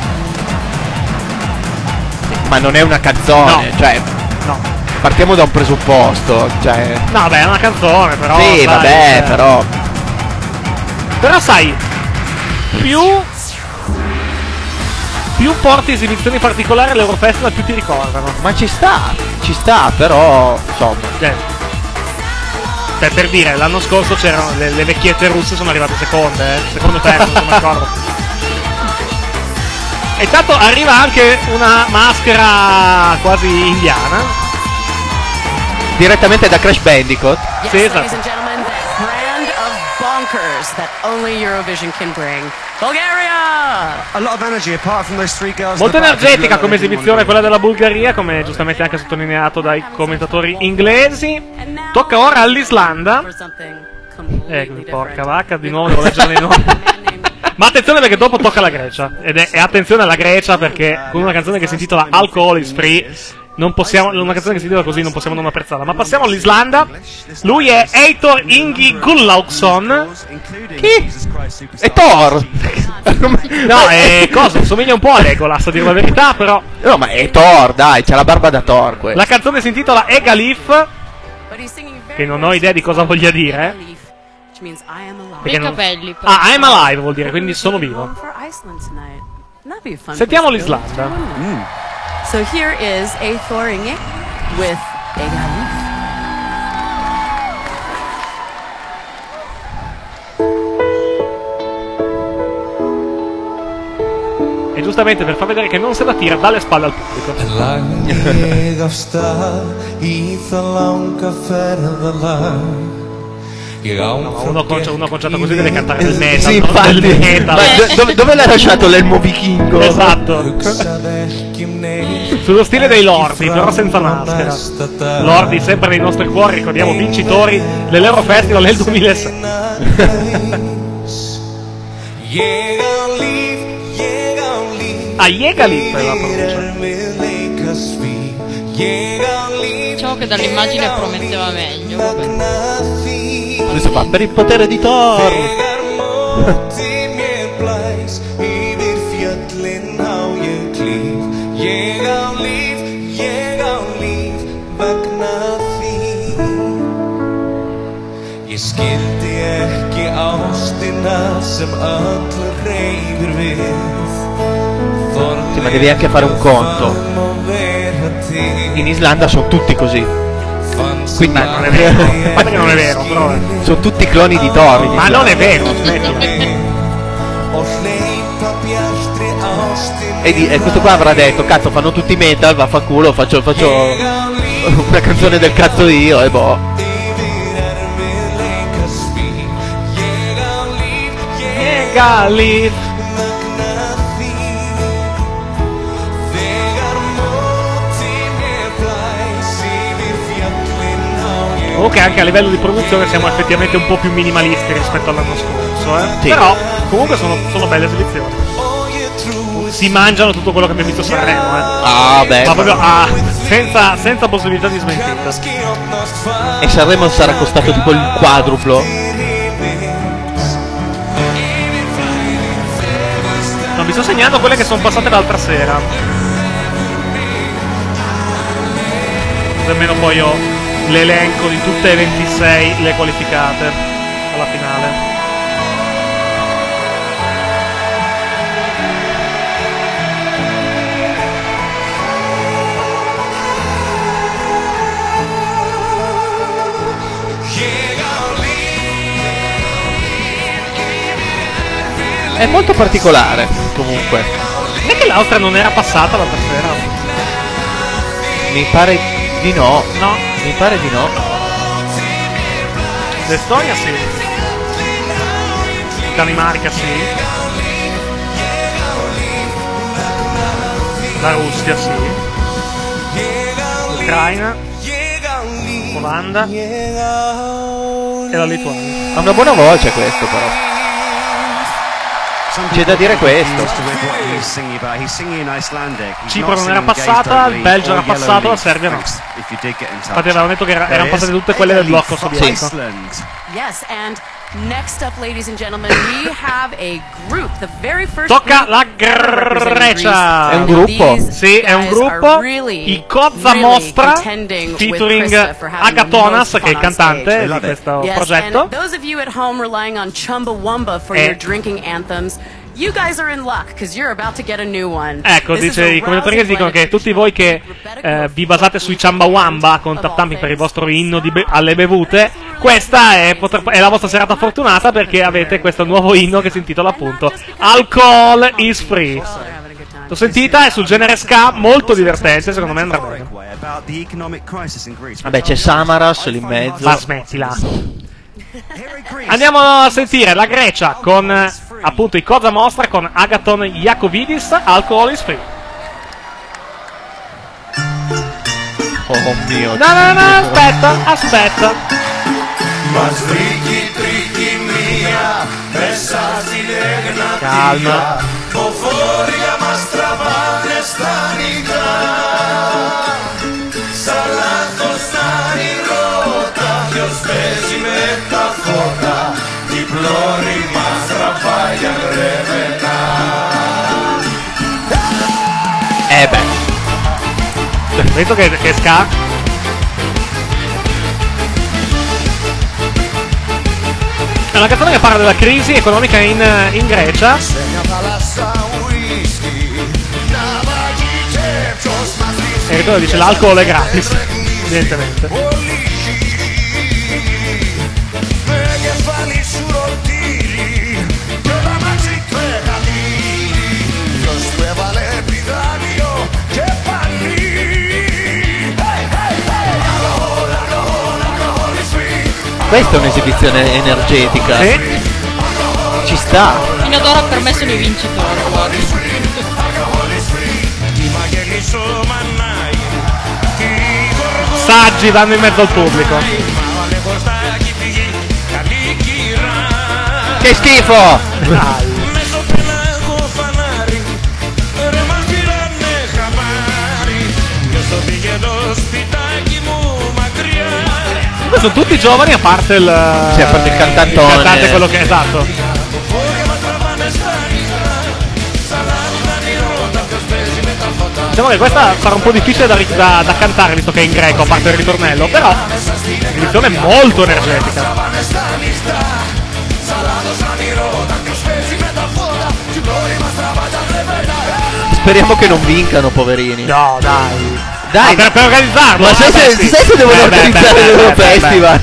Ma non è una canzone, No. cioè. No. Partiamo da un presupposto, cioè. No, beh, è una canzone, però. Sì, sai, vabbè, però. Però sai, più porti esibizioni particolari all'Eurofestival, più ti ricordano. Ma ci sta, però. Insomma. Per dire, l'anno scorso c'erano le vecchiette russe, sono arrivate seconde, secondo terzo, non mi ricordo. E tanto arriva anche una maschera quasi indiana. Direttamente da Crash Bandicoot. Sì, esatto. That only Eurovision can bring. Bulgaria! A lot of energy apart from those three girls. Molto energetica come esibizione quella della Bulgaria, come giustamente anche sottolineato dai commentatori inglesi. Tocca ora all'Islanda. Porca vacca, di nuovo devo leggere i nomi. Ma attenzione perché dopo tocca la Grecia. E attenzione alla Grecia perché con una canzone che si intitola Alcohol is Free non possiamo, una canzone che si intitola così non possiamo non apprezzarla. Ma passiamo all'Islanda. Lui è Eitor Ingi Gunnlaugsson. Chi? È Thor. No, è cosa? Somiglia un po' a Legolas, a dire la verità, però. No, ma è Thor, dai, c'ha la barba da Thor questa. La canzone si intitola Egalif, che non ho idea di cosa voglia dire. I capelli. Ah, I'm alive vuol dire, quindi sono vivo. Sentiamo l'Islanda. So here is Eitor Ingi. with Egalif. E giustamente per far vedere che non se la tira dalle spalle al pubblico. Ég af stað í það langa ferðalag. Uno conciato così deve cantare del metal. Sì, non infatti. del metal. Ma dove l'ha lasciato l'elmo vichingo? Esatto. Sullo stile dei Lordi, però senza maschera. Lordi sempre nei nostri cuori, ricordiamo, vincitori dell'Eurofestival nel 2006. A Egalif è la pronuncia. Diciamo che dall'immagine prometteva meglio. Adesso fa per il potere di Thor. Ég skildi ekki ástina sem allir reyfir við. Sì, ma devi anche fare un conto. In Islanda sono tutti così. Quindi non è vero. A parte che non è vero, però. Sono tutti cloni di Thor. Ma non è vero, smettila. E questo qua avrà detto, cazzo, fanno tutti metal, vaffanculo, faccio una canzone del cazzo io e boh. Egalif. Ok, anche a livello di produzione siamo effettivamente un po' più minimalisti rispetto all'anno scorso, Sì. Però comunque sono belle esibizioni. Si mangiano tutto quello che abbiamo visto a Sanremo, Ah, beh. Ma proprio senza possibilità di smentita. E Sanremo sarà costato tipo il quadruplo. Non mi sto segnando quelle che sono passate l'altra sera. Nemmeno poi ho l'elenco di tutte e 26 le qualificate alla finale. È molto particolare, comunque. Non è che l'Austria non era passata l'altra sera? Mi pare di no. No. Mi pare di no. L'Estonia sì. Danimarca sì. La Russia sì. L'Ucraina. Olanda. E la Lituania. Ha una buona voce questo però. C'è da dire questo. Cipro non era passata, il Belgio era passato, la Serbia no. Infatti avevano detto che erano passate tutte quelle del blocco sovietico. Yes, and next up, ladies and gentlemen, we have a group. The very first Tocca la Grecia. È un gruppo? Sì, è un gruppo. I Koza Mostra featuring Agatonas, che è il cantante di questo progetto. And those of you at home relying on Chumbawamba for your drinking anthems, you guys are in luck because you're about to get a new one. Ecco, dice i commentatori che dicono che tutti voi che vi basate sui Chumbawamba con Tap Tapping per il vostro inno alle bevute, questa è la vostra serata fortunata perché avete questo nuovo inno che si intitola appunto Alcohol is Free. L'ho sentita, è sul genere ska, molto divertente, secondo me andrà bene. Vabbè, c'è Samaras lì in mezzo. Ma smettila. Andiamo a sentire la Grecia con appunto i Koza Mostra con Agaton Iacovidis, Alcohol is Free. Oh mio No, aspetta. Calma. Vedo che ska. È una canzone che parla della crisi economica in Grecia. E ricordo dice l'alcol è gratis. evidentemente. Questa è un'esibizione energetica. Sì. Ci sta. Fino ad ora per me sono i vincitori, guarda. Saggi vanno in mezzo al pubblico. Che schifo! Sono tutti giovani a parte il. Sì, a parte il cantantone. Il cantante, quello che è esatto. Diciamo che questa sarà un po' difficile da cantare visto che è in greco a parte il ritornello, però l'edizione è molto energetica. Speriamo che non vincano, poverini. No, dai. Dai, per organizzarlo. Ma sai se devono organizzare il loro festival?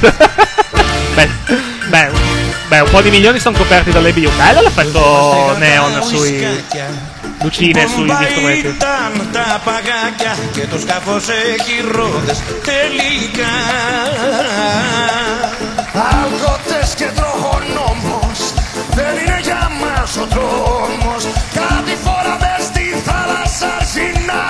Beh, un po' di milioni sono coperti dall'EBU. Bello l'effetto neon sui lucine sugli strumenti. Και το σκάφος έχει ρόδες τελικά. Αλκότες και τροχονόμος, δεν είναι για μας ο δρόμος. Κάτι φορά μες στη θάλασσα αρσινά.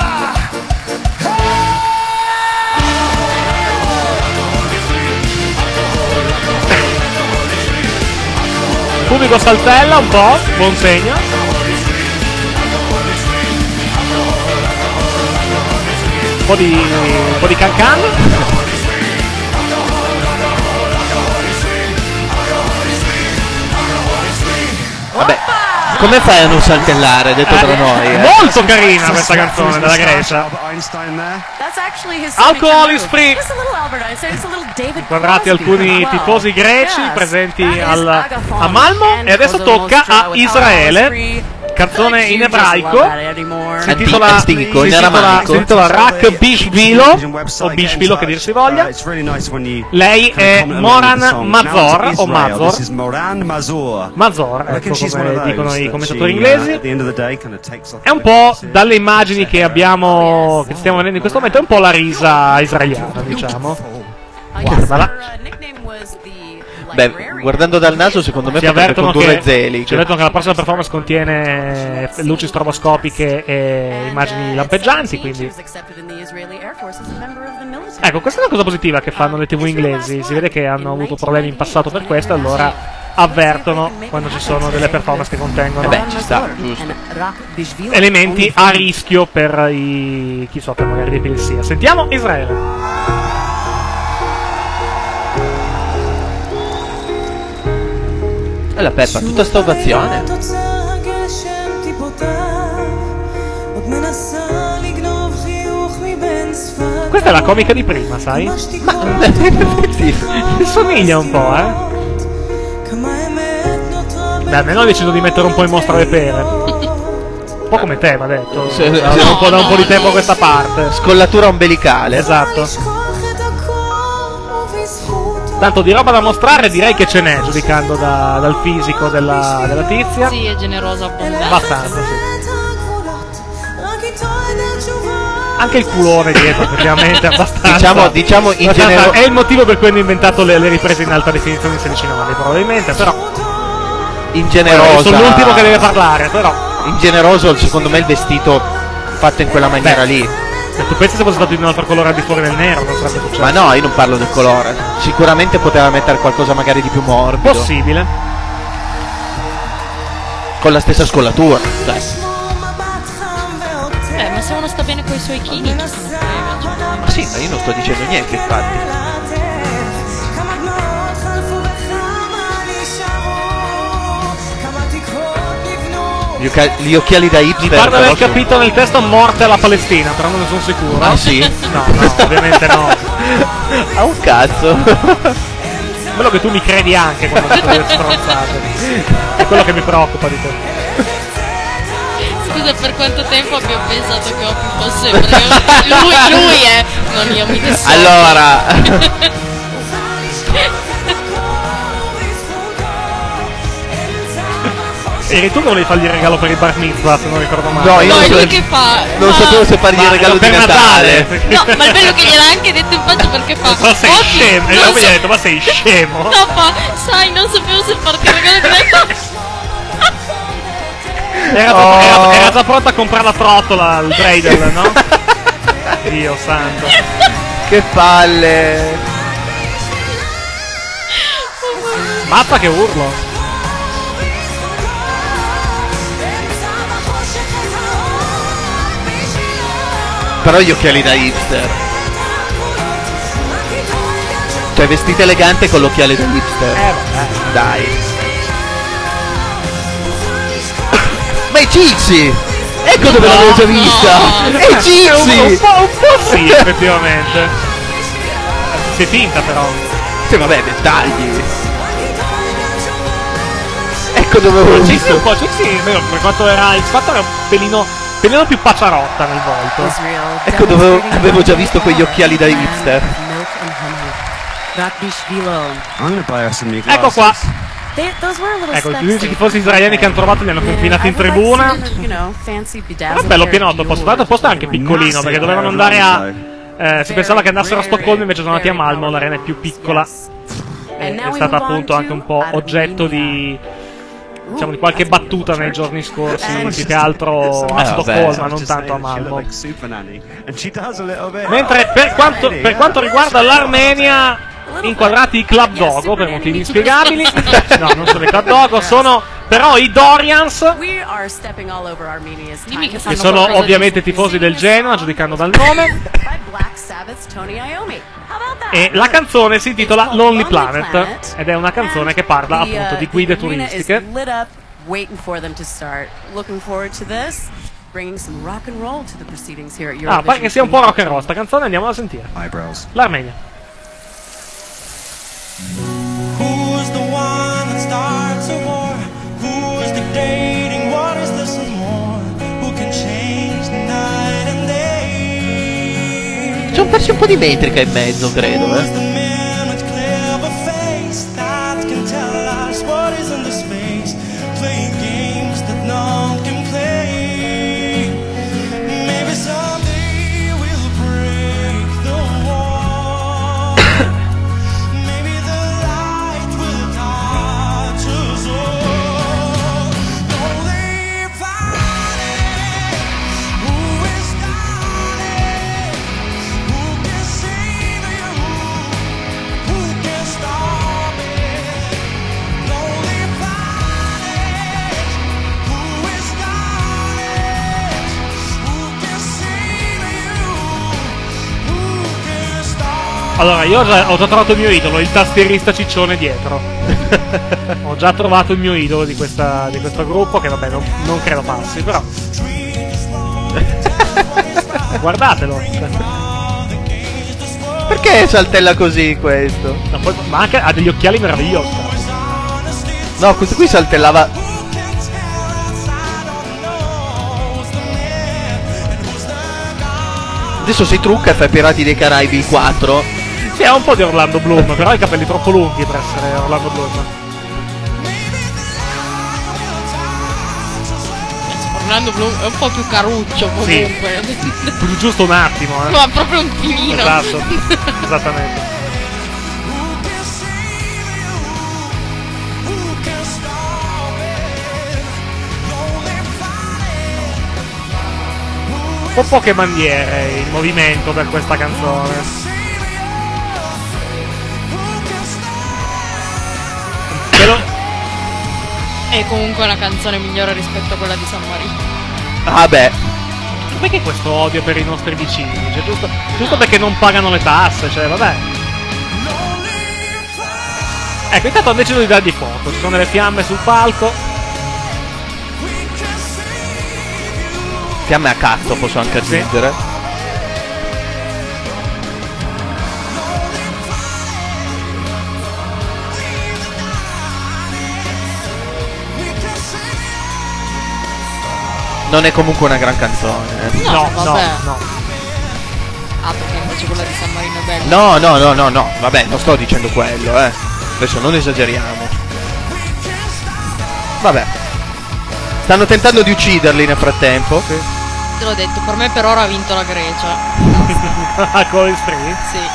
Pubblico saltella un po', buon segno. Un po' di cancan. Vabbè, come fai a non saltellare, detto tra noi? Molto carina questa canzone della Grecia. Alcohol is free. Inquadrati alcuni tifosi greci presenti a Malmo. E adesso tocca a Israele. Canzone in ebraico. Si intitola Rak Bishvilo, o Bishvilo che dir si voglia. Lei è Moran Mazor, o Mazor. Mazor, ecco come dicono i commentatori inglesi. È un po' dalle immagini che abbiamo, che stiamo vedendo in questo momento, è un po' la risa israeliana, diciamo. Guardala. Beh, guardando dal naso, secondo me potrebbe condurre Zelig. Ci avvertono che la prossima performance contiene luci stroboscopiche e immagini lampeggianti, quindi ecco, questa è una cosa positiva che fanno le TV inglesi. Si vede che hanno avuto problemi in passato per questo, allora avvertono quando ci sono delle performance che contengono ci sta, giusto, elementi a rischio per chi soffre magari di epilessia. Sentiamo Israele. La Peppa, tutta sta ovazione. Questa è la comica di prima, sai? Ma si somiglia un po', Beh, almeno ho deciso di mettere un po' in mostra le pere. Un po' come te, va detto. Da un po' di tempo a questa parte. Scollatura ombelicale. Esatto. Tanto di roba da mostrare direi che ce n'è, giudicando dal fisico della tizia. Sì, è generosa abbondante. Abbastanza, sì. Anche il culone dietro, effettivamente, abbastanza. Diciamo in generale. È il motivo per cui hanno inventato le riprese in alta definizione in 16:9, probabilmente, però. Ingenerosa. Sono l'ultimo che deve parlare, però. Ingeneroso, secondo me, il vestito fatto in quella maniera lì. Se tu pensi se fosse stato di un altro colore al di fuori del nero, non sarebbe successo. Ma no, io non parlo del colore. Sicuramente poteva mettere qualcosa magari di più morbido. Possibile. Con la stessa scollatura. Dai. Ma se uno sta bene con i suoi chili, chi se ne frega. Ma sì, ma io non sto dicendo niente, infatti. Gli occhiali da hipster. Mi pare di aver capito nel testo morte alla Palestina, però non ne sono sicuro. Ah sì? No, ovviamente no. Ah, un cazzo. Quello che tu mi credi anche quando dico delle stronzate. È quello che mi preoccupa di te. Scusa, per quanto tempo abbiamo pensato che Oppi fosse lui Non io mi dissocio. Allora. Eri tu che volevi fargli il regalo per il bar mitzvah, se non ricordo male. No, io No, è lui che fa. non sapevo se fargli il regalo di per Natale. No, ma il bello che gliel'ha anche detto in faccia perché fa. Ma sei "Occhi, scemo. E non dopo gli so-" ha detto, ma sei scemo? No, fa, sai, non sapevo se farti il regalo di Natale. Era già pronta a comprare la trottola, il dreidel, no? Dio santo. Che palle. Mazza che urlo. Però gli occhiali da hipster. Cioè vestita elegante con l'occhiale da hipster. Dai. Ma è Cicci! Ecco dove l'avevo già vista! È Cicci! Un po' sì, effettivamente. Si è finta però. Sì, vabbè, dettagli. Ecco dove avevo Cicci visto. un po', Cicci, per quanto era X Factor, era un pelino più pacciarotta nel volto. Ecco dove avevo già visto quegli occhiali da hipster. Ecco qua. Ecco, gli unici tifosi israeliani che hanno trovato li hanno confinati in tribuna. Però bello pienotto, il posto è anche piccolino, perché dovevano andare a... si pensava che andassero a Stoccolma, invece sono andati a Malmo, l'arena è più piccola. È stata appunto anche un po' oggetto di... diciamo di qualche battuta nei giorni scorsi, più che altro a Stoccolma, non tanto a Malmo. Mentre per quanto riguarda l'Armenia, inquadrati i Club Dogo per motivi inspiegabili. No, non sono i Club Dogo, sono però i Dorians, Dimmi che che fanno sono qualcosa ovviamente tifosi del Genoa, giudicando dal nome. E la canzone si intitola Lonely Planet ed è una canzone che parla appunto di guide turistiche. Ah, pare che sia un po' rock and roll sta canzone, andiamo a sentire. L'Armenia. Who's the one that starts a war? Who's dictating what is this and more? Who can change the night and day? C'è un pezzo un po' di metrica in mezzo, credo, Who's the man with clever face that can tell us what is in the space? Playing games that none can play. Maybe someday we'll break the wall. Maybe the light will touch us all. Lonely planet, who is dying? Who can save you? Who can stop it? Lonely planet, who is dying? Who can save you? Who can stop? Allora, io ho già trovato il mio idolo, il tastierista ciccione dietro. Ho già trovato il mio idolo di questo gruppo, che vabbè, non credo passi, però. Guardatelo. Perché saltella così questo? No, ma anche ha degli occhiali meravigliosi. No, questo qui saltellava. Adesso si trucca e fa i Pirati dei Caraibi 4. Sì, ha un po' di Orlando Bloom, però ha i capelli troppo lunghi per essere Orlando Bloom. Orlando Bloom è un po' più caruccio comunque. Sì. Giusto un attimo, Ma proprio un filino. Esatto, esattamente. Un po' poche bandiere in movimento per questa canzone. È comunque una canzone migliore rispetto a quella di San Marino. Ah beh. Perché questo odio per i nostri vicini? Cioè, giusto perché non pagano le tasse, cioè vabbè. Ecco, intanto hanno deciso di dargli fuoco, ci sono delle fiamme sul palco. Fiamme a cazzo, posso anche aggiungere. Non è comunque una gran canzone. No, vabbè. No. Ah, perché invece quella di San Marino è bella. No, vabbè, non sto dicendo quello, adesso non esageriamo. Vabbè, stanno tentando di ucciderli nel frattempo. Te l'ho detto, per me per ora ha vinto la Grecia. Con Street? Sì.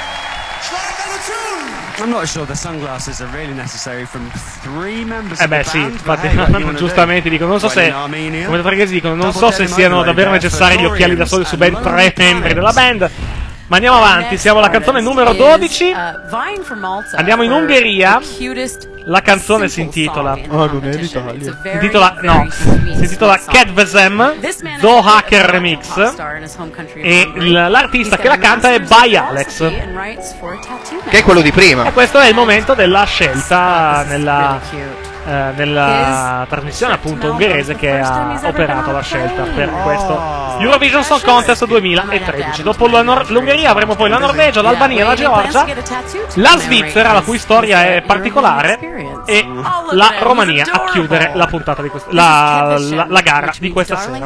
I'm not sure the sunglasses are really necessary from 3 members beh of the sì, band, infatti but hey, what do you wanna giustamente do? dicono, non so Right se in Armenia. i commentatori dicono, non so se siano davvero necessari gli occhiali da sole su ben 3 membri della band. Ma andiamo avanti, siamo alla canzone numero 12. Andiamo in Ungheria. La canzone si intitola non è l'Italia. si intitola Kedvezem Do Hacker Remix. E l'artista che la canta è By Alex, che è quello di prima. E questo è il momento della scelta nella trasmissione appunto ungherese che ha operato la scelta per questo Eurovision Song Contest 2013. Dopo l'Ungheria avremo poi la Norvegia, l'Albania, la Georgia, la Svizzera, la cui storia è particolare, e la Romania a chiudere la puntata di la gara di questa sera.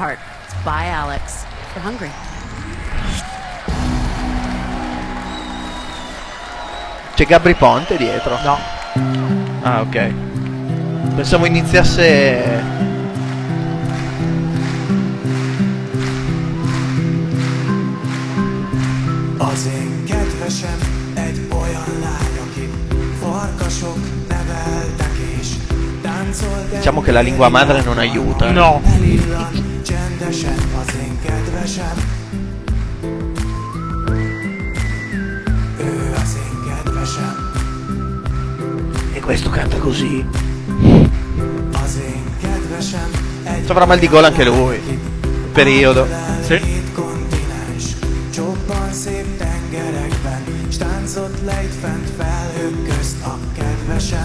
C'è Gabri Ponte dietro? No. Ah, ok. Pensavo iniziasse. Az én kedvesem egy olyan lány, akit farkasok neveltek és táncoltak. Diciamo che la lingua madre non aiuta. No. Elillan csendesen az én kedvesem. Ő az én kedvesem. E questo canta così. Az én kedvesem egy Avrà mal di gola anche lui. Periodo. Sì. Csobban szép tengerekben, s táncot lejt fent felhők közt a kedvesem.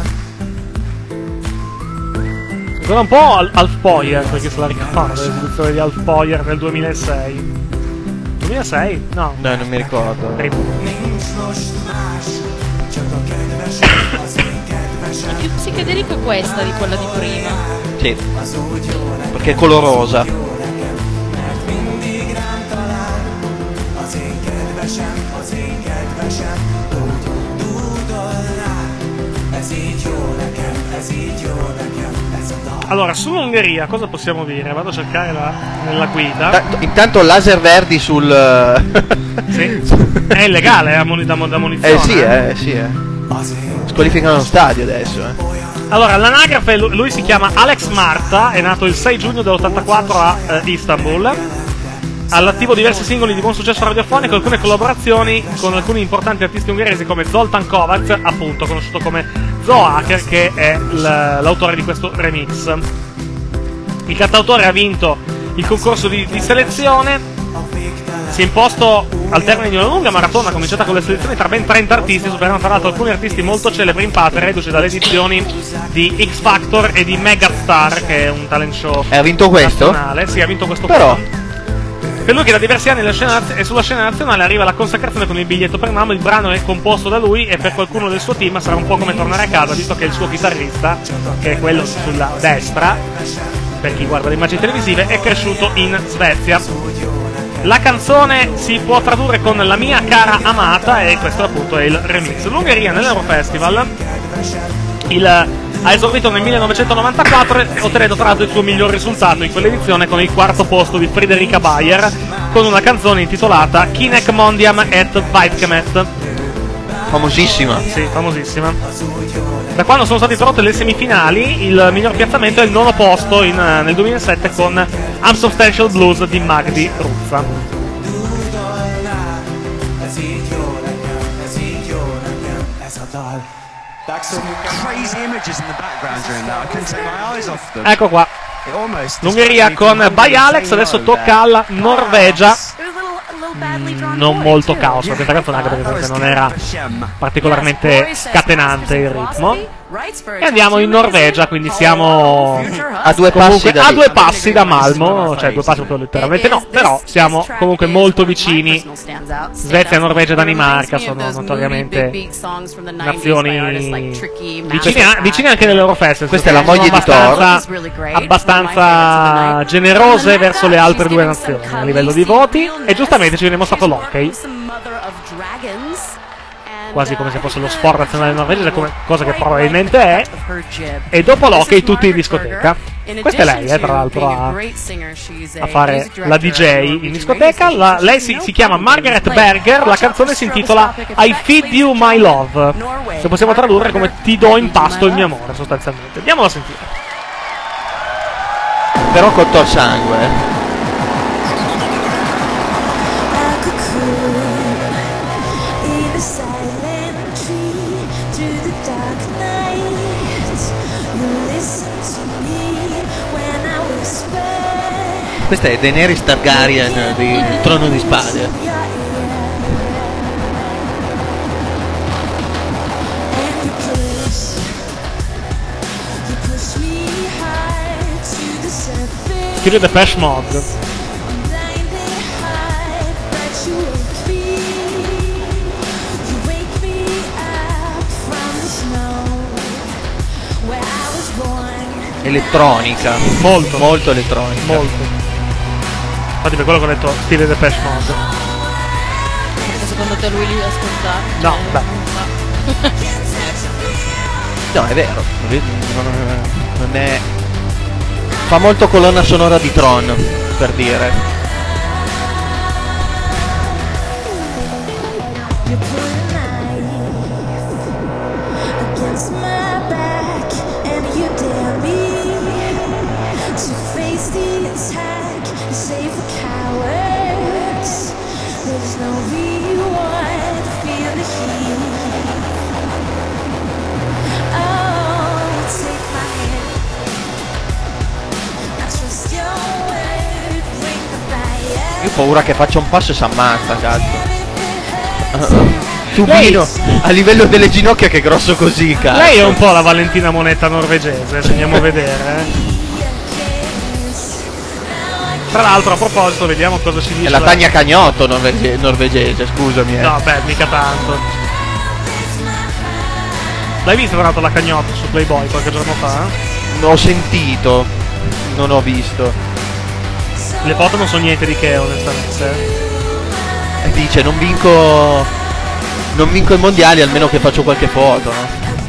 Ancora un po' Alf Poyer, perché se la ricordo l'esibizione di Alf Poyer nel 2006. 2006? No. No, non mi ricordo. Nincs most más, csak a kedvesem, az én kedvesem. È più psichedelica questa di quella di prima. Sì. Perché è colorosa. Mert mindig rám talál. Az én kedvesem, dúdolná. Ez így jó nekem, ez a dal. Allora, sull'Ungheria cosa possiamo dire? Vado a cercare nella guida. Intanto laser verdi sul. Sì. È illegale, da munizione. Sì. Squalificano lo stadio adesso, Allora, l'anagrafe, lui si chiama Alex Marta, è nato il 6 giugno dell'84 a Istanbul. All'attivo diversi singoli di buon successo radiofonico, alcune collaborazioni con alcuni importanti artisti ungheresi come Zoltán Kovács, appunto conosciuto come Zoo Hacker, che è l'autore di questo remix. Il cantautore ha vinto il concorso di selezione, si è imposto al termine di una lunga maratona cominciata con le selezioni tra ben 30 artisti, superando tra l'altro alcuni artisti molto celebri in parte, reduci dalle edizioni di X Factor e di Megastar, che è un talent show. Ha vinto questo? Nazionale. Sì, ha vinto questo però. Per lui che da diversi anni è sulla scena nazionale arriva la consacrazione con il biglietto per Mamma. Il brano è composto da lui e per qualcuno del suo team sarà un po' come tornare a casa, visto che il suo chitarrista, che è quello sulla destra, per chi guarda le immagini televisive, è cresciuto in Svezia. La canzone si può tradurre con La mia cara amata, e questo appunto è il remix. L'Ungheria nell'Eurofestival ha esordito nel 1994, ottenendo tra l'altro il suo miglior risultato in quell'edizione con il quarto posto di Friederike Bayer, con una canzone intitolata Kinek Mondiam et Weitkemet. Famosissima. Sì, famosissima. Da quando sono state interrotte le semifinali, il miglior piazzamento è il 9° posto nel 2007 con Unsubstantial Blues di Magdi Ruzza. Crazy images in the background during that. I couldn't take my eyes off them. Ecco qua. L'Ungheria con By Alex, adesso tocca alla Norvegia. Non molto caos questa canzone, anche perché non era particolarmente scatenante il ritmo. E andiamo in Norvegia, quindi siamo a due passi da Malmo, cioè 2 passi proprio letteralmente no, però siamo comunque molto vicini. Svezia, Norvegia e Danimarca sono notoriamente nazioni vicine anche nell'Eurofest. Questa è la moglie di Thor, abbastanza generose verso le altre 2 nazioni a livello di voti, e giustamente ci viene mostrato l'hockey, quasi come se fosse lo sport nazionale norvegese, cosa che probabilmente è. E dopo l'hockey tutti in discoteca. Questa è lei, tra l'altro, a fare la DJ in discoteca. Lei si chiama Margaret Berger. La canzone si intitola I Feed You My Love, se possiamo tradurre come ti do in pasto il mio amore, sostanzialmente. Andiamola a sentire. Però cotto al sangue, Questa è Daenerys Targaryen di Trono di Spade. Stile Depeche Mode. Elettronica, molto elettronica, molto. Infatti per quello che ho detto stile Depeche Mode. Perché secondo te lui li ascolta? No, beh. No, è vero. Non è. Fa molto colonna sonora di Tron, per dire. Io ho paura che faccia un passo e si ammazza, cazzo. Tubino, a livello delle ginocchia che è grosso così, cazzo. Lei è un po' la Valentina Monetta norvegese, se andiamo a vedere. Tra l'altro, a proposito, vediamo cosa si dice. È la Tania Cagnotto norvegese, scusami. No, beh, mica tanto. L'hai visto, tra l'altro, la Cagnotto su Playboy qualche giorno fa? Ho sentito, non ho visto. Le foto non sono niente di che, onestamente. Dice, non vinco i mondiali almeno che faccio qualche foto, no?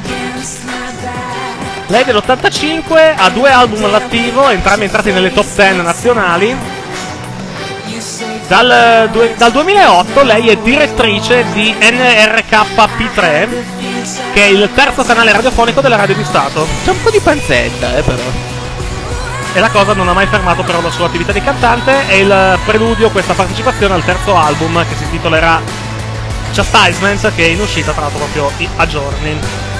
Lei è dell'85, ha 2 album all'attivo, entrambi entrati nelle top 10 nazionali. Dal 2008 lei è direttrice di NRK-P3, che è il terzo canale radiofonico della Radio di Stato. C'è un po' di panzetta, però. E la cosa non ha mai fermato però la sua attività di cantante. È il preludio, questa partecipazione, al terzo album, che si intitolerà Chastisement, che è in uscita tra l'altro proprio a giorni.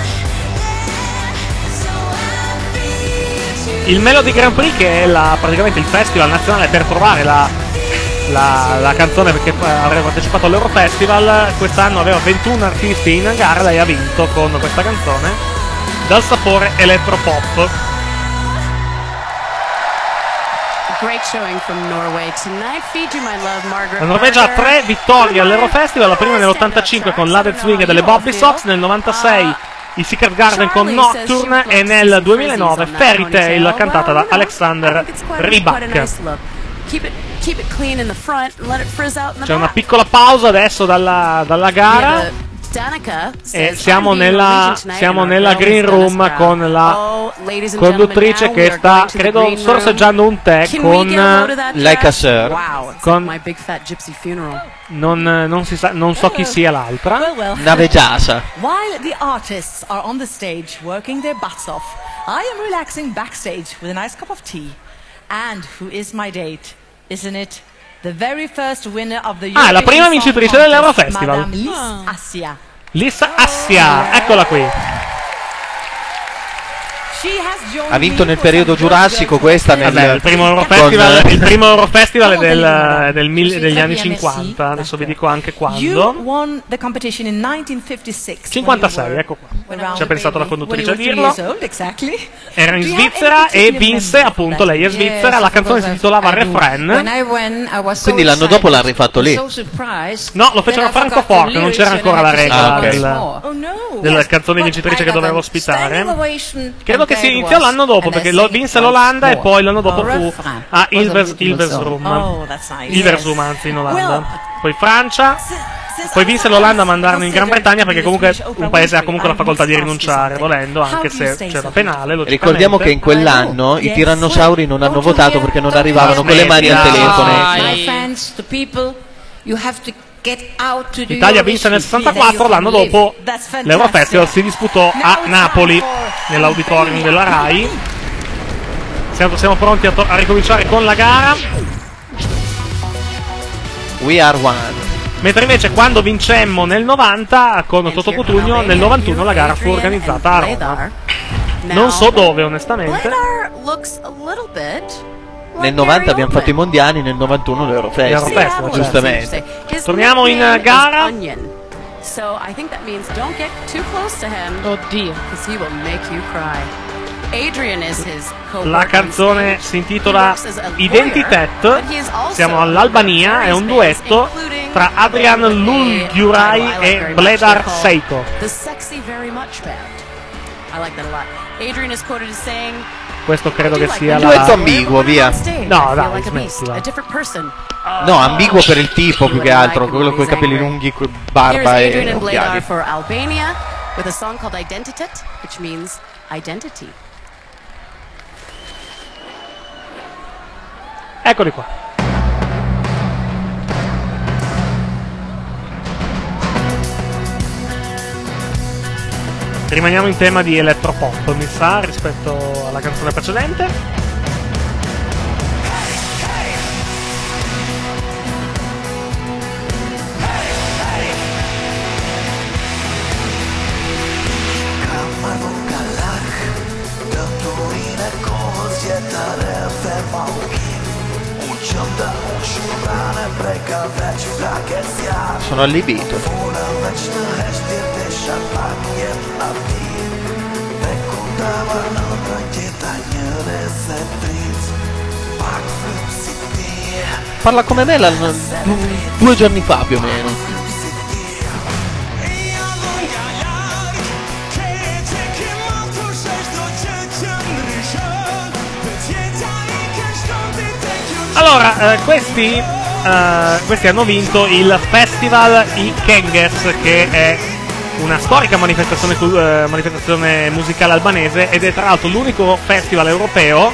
Il Melody Grand Prix, che è praticamente il festival nazionale per trovare la canzone perché avrebbe partecipato all'Eurofestival, quest'anno aveva 21 artisti in gara. Lei ha vinto con questa canzone dal sapore elettropop. La Norvegia ha 3 vittorie all'Eurofestival, la prima nell'85 con l'Added Swing delle Bobby Sox, nel 96 i Secret Garden con Nocturne e nel 2009 Fairy Tale cantata da Alexander Rybak. C'è una piccola pausa adesso dalla gara. E siamo nella green room con la conduttrice che sta, credo, sorseggiando un tè con Like a Sir. Non so chi sia l'altra. Navegiasa. While the artists are on the stage working their butts off, I am relaxing backstage with a nice cup of tea. And who is my date? Isn't it the very first winner of the la prima vincitrice dell'Eurofestival, Madame Lisa Assia. Lisa Assia, eccola qui. Ha vinto nel periodo giurassico, questa nel... Vabbè, il primo Eurofestival è degli anni 50, adesso vi dico anche quando. 56, ecco qua. Ci ha pensato la conduttrice a dirlo. Era in Svizzera e vinse, appunto, lei è svizzera, la canzone si intitolava Refrain. Quindi l'anno dopo l'ha rifatto lì. No, lo fecero a Francoforte, non c'era ancora la regola della canzone vincitrice che doveva ospitare. Credo che si iniziò l'anno dopo, perché vinse l'Olanda e poi l'anno dopo fu a Hilversum, anzi, in Olanda. Poi Francia, poi vinse l'Olanda a mandarlo in Gran Bretagna, perché comunque un paese ha comunque la facoltà di rinunciare volendo, anche se c'era penale. Ricordiamo che in quell'anno i tirannosauri non hanno votato perché non arrivavano con le mani al telefono. L'Italia vinse nel 64, l'anno dopo l'Eurofestival si disputò a Napoli, nell'auditorium della RAI. Siamo pronti a ricominciare con la gara. We are one. Mentre invece quando vincemmo nel 90 con Toto Cutugno, nel 91 la gara fu organizzata a Roma. Non so dove, onestamente. Nel 90 abbiamo fatto i mondiali, nel 91 l'Eurofestival, giustamente. Torniamo in gara. Oddio. La canzone si intitola Identitet. Siamo all'Albania, è un duetto tra Adrian Lulgiurai e Bledar Seiko. Questo credo che sia un duetto ambiguo, via. No, dai, smettila. No, ambiguo per il tipo più che altro, quello con i capelli lunghi, barba e occhiali. Eccoli qua. Rimaniamo in tema di elettropop, mi sa, rispetto alla canzone precedente. Sono allibito. Parla come me 2 giorni fa più o meno. Allora, questi hanno vinto il festival I Kenges, che è una storica manifestazione musicale albanese, ed è tra l'altro l'unico festival europeo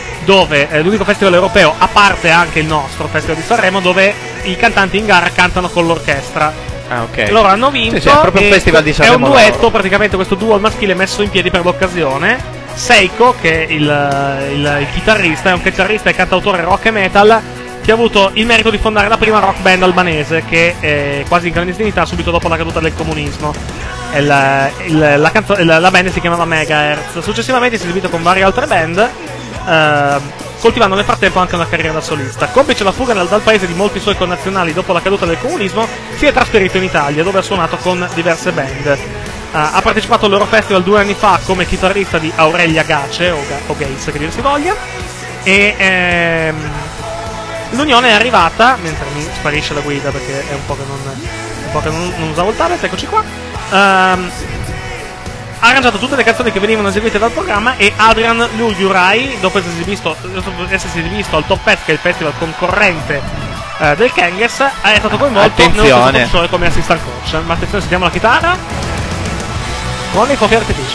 a parte anche il nostro Festival di Sanremo, dove i cantanti in gara cantano con l'orchestra. Ah, ok. Loro hanno vinto. Sì, è proprio un festival di Sanremo. È un duetto, praticamente, questo duo al maschile messo in piedi per l'occasione. Seiko, che è il chitarrista, è un chitarrista e cantautore rock e metal, che ha avuto il merito di fondare la prima rock band albanese, che è quasi in clandestinità subito dopo la caduta del comunismo. La band si chiamava Megahertz. Successivamente si è esibito con varie altre band, coltivando nel frattempo anche una carriera da solista. Complice la fuga dal paese di molti suoi connazionali dopo la caduta del comunismo, si è trasferito in Italia, dove ha suonato con diverse band. Ha partecipato all'Eurofestival 2 anni fa come chitarrista di Aurelia Gace, o Gates che dir si voglia, e l'unione è arrivata, mentre mi sparisce la guida perché è un po' che non usavo il tablet, eccoci qua. Ha arrangiato tutte le canzoni che venivano eseguite dal programma, e Adrian Lulgiurai, dopo essersi esibito al Top Fest, che è il festival concorrente del Kenges, è stato coinvolto nello stesso show come assistant coach. Ma attenzione, sentiamo la chitarra con i fuochi d'artificio.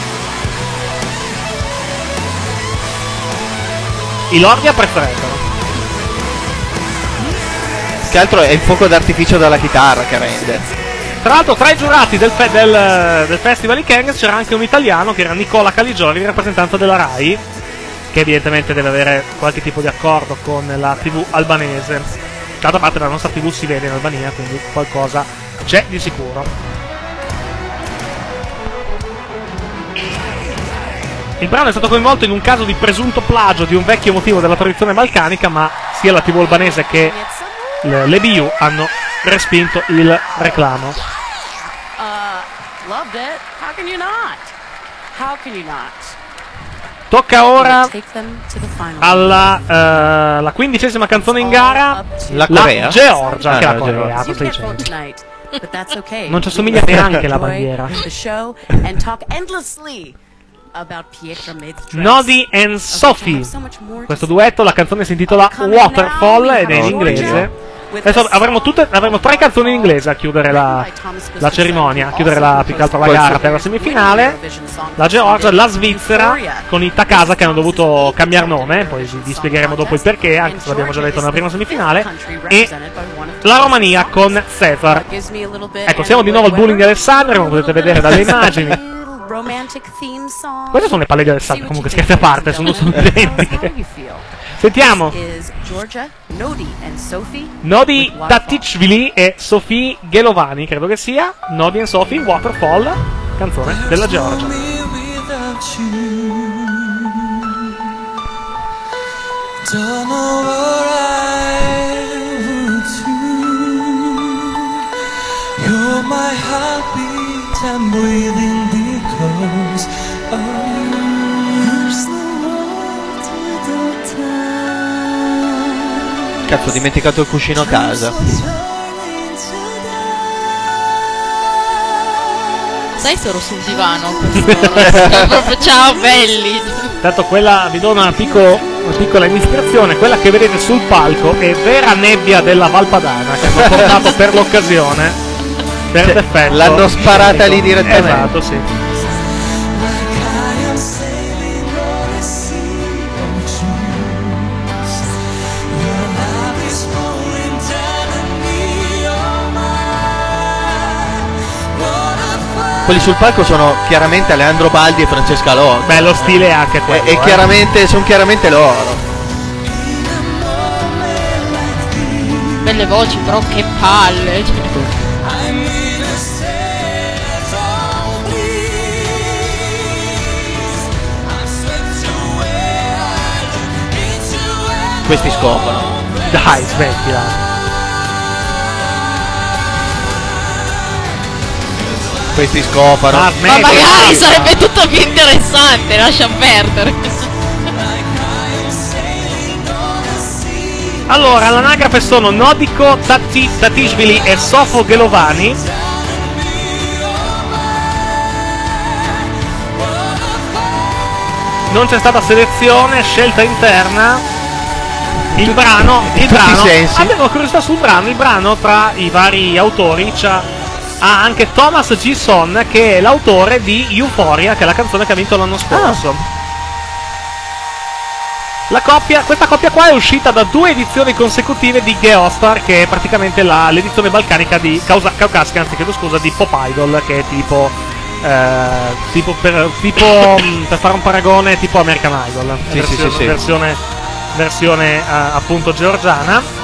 I lordi apprezzerebbero. Che altro è il fuoco d'artificio dalla chitarra che rende. Tra l'altro, tra i giurati del Festival I Kenges c'era anche un italiano, che era Nicola Caligiori, rappresentante della RAI, che evidentemente deve avere qualche tipo di accordo con la TV albanese. D'altra parte la nostra TV si vede in Albania, quindi qualcosa c'è di sicuro. Il brano è stato coinvolto in un caso di presunto plagio di un vecchio motivo della tradizione balcanica, ma sia la TV albanese che l'EBU hanno respinto il reclamo. Loved it. How can you not? How can you not? Tocca ora alla la 15ª canzone in gara, la Corea? Georgia, che la Corea, cosa dicendo? Non ci assomiglia neanche la bandiera. Nodi and Sophie, questo duetto, la canzone si intitola Waterfall ed è in inglese. Adesso avremo 3 canzoni in inglese a chiudere la cerimonia, a chiudere più che altro la gara per la semifinale. La Georgia, la Svizzera con i Takasa che hanno dovuto cambiare nome, poi vi spiegheremo dopo il perché, anche se l'abbiamo già detto nella prima semifinale, e la Romania con Cesar. Ecco, siamo di nuovo al bowling di Alessandria, come potete vedere dalle immagini. Queste sono le palle di Alessandria, comunque scherzi a parte, sono identiche. Sentiamo Nodi Tatichvili e Sofie Gelovani, credo che sia. Nodi and Sophie, Waterfall, canzone della Georgia. Don't know what I would do. You're my heartbeat, I'm breathing because of you. Cazzo, ho dimenticato il cuscino a casa. Sai, sono sul divano. Proprio ciao belli. Tanto quella, vi do una piccola illustrazione. Quella che vedete sul palco è vera nebbia della Valpadana, che hanno portato per l'occasione, per defetto. L'hanno sparata lì direttamente. Esatto, sì. Quelli sul palco sono chiaramente Aleandro Baldi e Francesca Loro. Beh, lo stile è anche quello. E chiaramente, sono chiaramente loro. Belle voci, però che palle. Questi scopano. Dai, smettila. Questi scopano. Ma magari sarebbe tutto più interessante, lascia perdere. Allora, all'anagrafe sono Nodiko Tatishvili e Sofo Gelovani. Non c'è stata selezione, scelta interna. Il brano, abbiamo curiosità sul brano. Il brano, tra i vari autori, ha anche Thomas G. Son, che è l'autore di Euphoria, che è la canzone che ha vinto l'anno scorso. Questa coppia qua è uscita da 2 edizioni consecutive di Geostar, che è praticamente l'edizione balcanica di caucasica, anzi chiedo scusa, di Pop Idol, che è tipo per fare un paragone, tipo American Idol, versione appunto georgiana.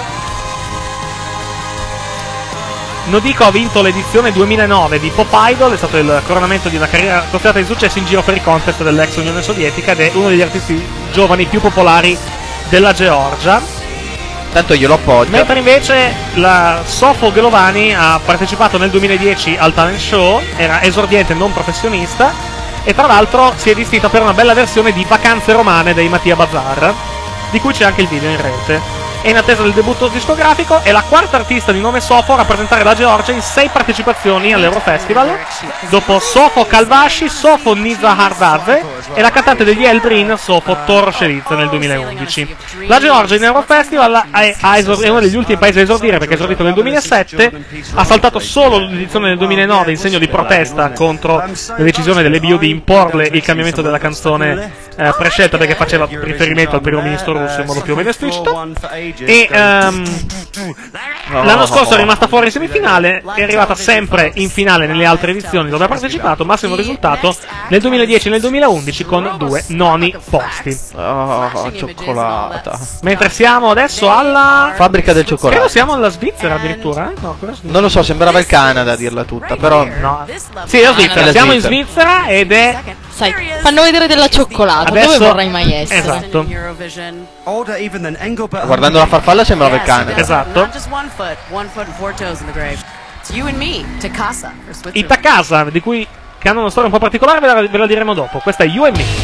Nodiko ha vinto l'edizione 2009 di Pop Idol, è stato il coronamento di una carriera costellata di successo in giro per i contest dell'ex Unione Sovietica ed è uno degli artisti giovani più popolari della Georgia. Tanto glielo appoggio. Mentre invece la Sofo Gelovani ha partecipato nel 2010 al talent show, era esordiente non professionista e tra l'altro si è distinta per una bella versione di Vacanze Romane dei Mattia Bazar, di cui c'è anche il video in rete. È in attesa del debutto discografico, è la 4ª artista di nome Sofo a rappresentare la Georgia in 6 partecipazioni all'Eurofestival, dopo Sofo Kalvashi, Sofo Nizahardadze e la cantante degli Eldrin Sofo Toroshelice nel 2011. La Georgia in Eurofestival è uno degli ultimi paesi a esordire, perché è esordito nel 2007, ha saltato solo l'edizione del 2009 in segno di protesta contro la decisione dell'EBU di imporle il cambiamento della canzone prescelta, perché faceva riferimento al primo ministro russo in modo più o meno esplicito. E l'anno scorso è rimasta fuori in semifinale, è arrivata sempre in finale nelle altre edizioni dove ha partecipato, massimo risultato nel 2010 e nel 2011 con 2 noni posti. Cioccolata. Mentre siamo adesso alla fabbrica del cioccolato. Credo siamo alla Svizzera addirittura, no, non lo so, sembrava il Canada a dirla tutta, però no. Sì, la Svizzera. Siamo in Svizzera ed è Sai, fanno vedere della cioccolata. Adesso- Dove vorrai mai essere? Esatto. Older even than Engelbert. Guardando la farfalla sembrava il cane. Esatto. Not just 1 foot and 4 toes in the grave. It's you and me, Takasa, for I Switzerland. Takasa, che hanno una storia un po' particolare, ve la diremo dopo. Questa è You and Me.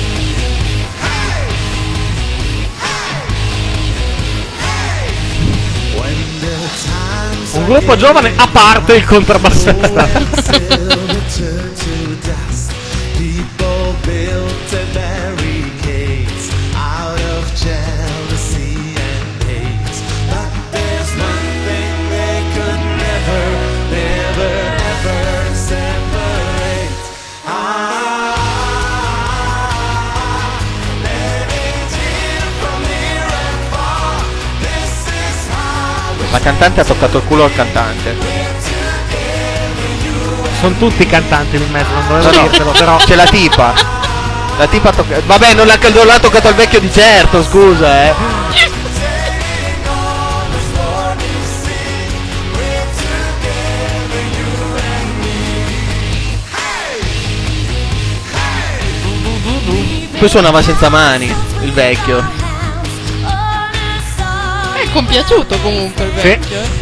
Un gruppo giovane a parte il contrabbassista. People built their barricades out of jealousy and hate. But there's one thing they could never, never, ever separate. Let it hear from near and far. This is how La cantante ha toccato il culo al cantante. Sono tutti cantanti in mezzo, non dovevo No, no, dirtelo, però. c'è la tipa. La tipa tocca. Vabbè, non l'ha toccato al vecchio di certo, scusa, Poi suonava senza mani, il vecchio. È compiaciuto comunque il vecchio.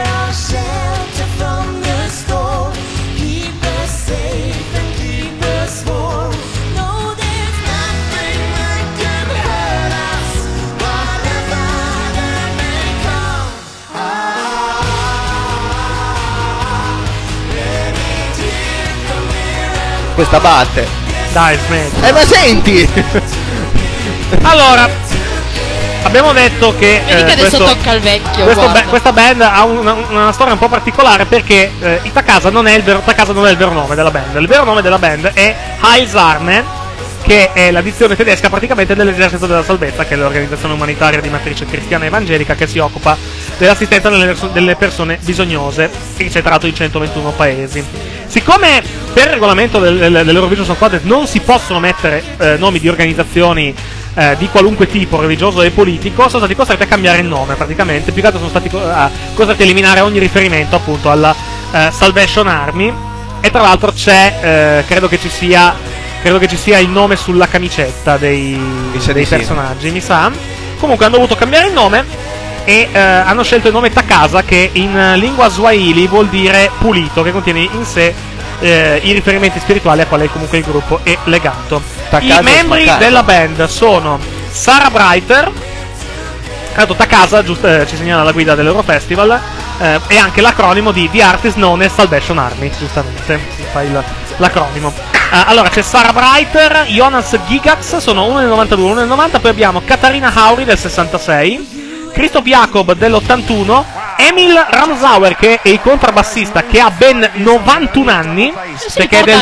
Questa batte. Dai, smetti. Ma senti! Allora, abbiamo detto che Vedi che adesso tocca al vecchio. questa band ha una storia un po' particolare perché i Takasa non è il vero nome della band. Il vero nome della band è Heilsarmee, che è la dizione tedesca praticamente dell'Esercito della Salvezza, che è l'organizzazione umanitaria di matrice cristiana evangelica che si occupa dell'assistenza delle persone bisognose, che c'è tra l'altro in 121 paesi. Siccome per il regolamento dell'Eurovision Song Contest non si possono mettere nomi di organizzazioni di qualunque tipo, religioso e politico, sono stati costretti a cambiare il nome praticamente. Più che altro sono stati costretti a eliminare ogni riferimento appunto alla Salvation Army. E tra l'altro c'è, credo che ci sia il nome sulla camicetta dei personaggi, mi sa. Comunque hanno dovuto cambiare il nome e hanno scelto il nome Takasa, che in lingua swahili vuol dire pulito, che contiene in sé i riferimenti spirituali a quali comunque il gruppo è legato. I membri della band sono Sarah Breiter, Takasa, ci segnala la guida dell'Eurofestival, e anche l'acronimo di The Artist Known as Salvation Army, giustamente si fa l'acronimo. Allora c'è Sarah Breiter, Jonas Gigax, sono uno nel 92 uno nel 90, poi abbiamo Katarina Hauri del 66, Christoph Jacob dell'81, Emil Ramsauer, che è il contrabbassista, che ha ben 91 anni, perché è del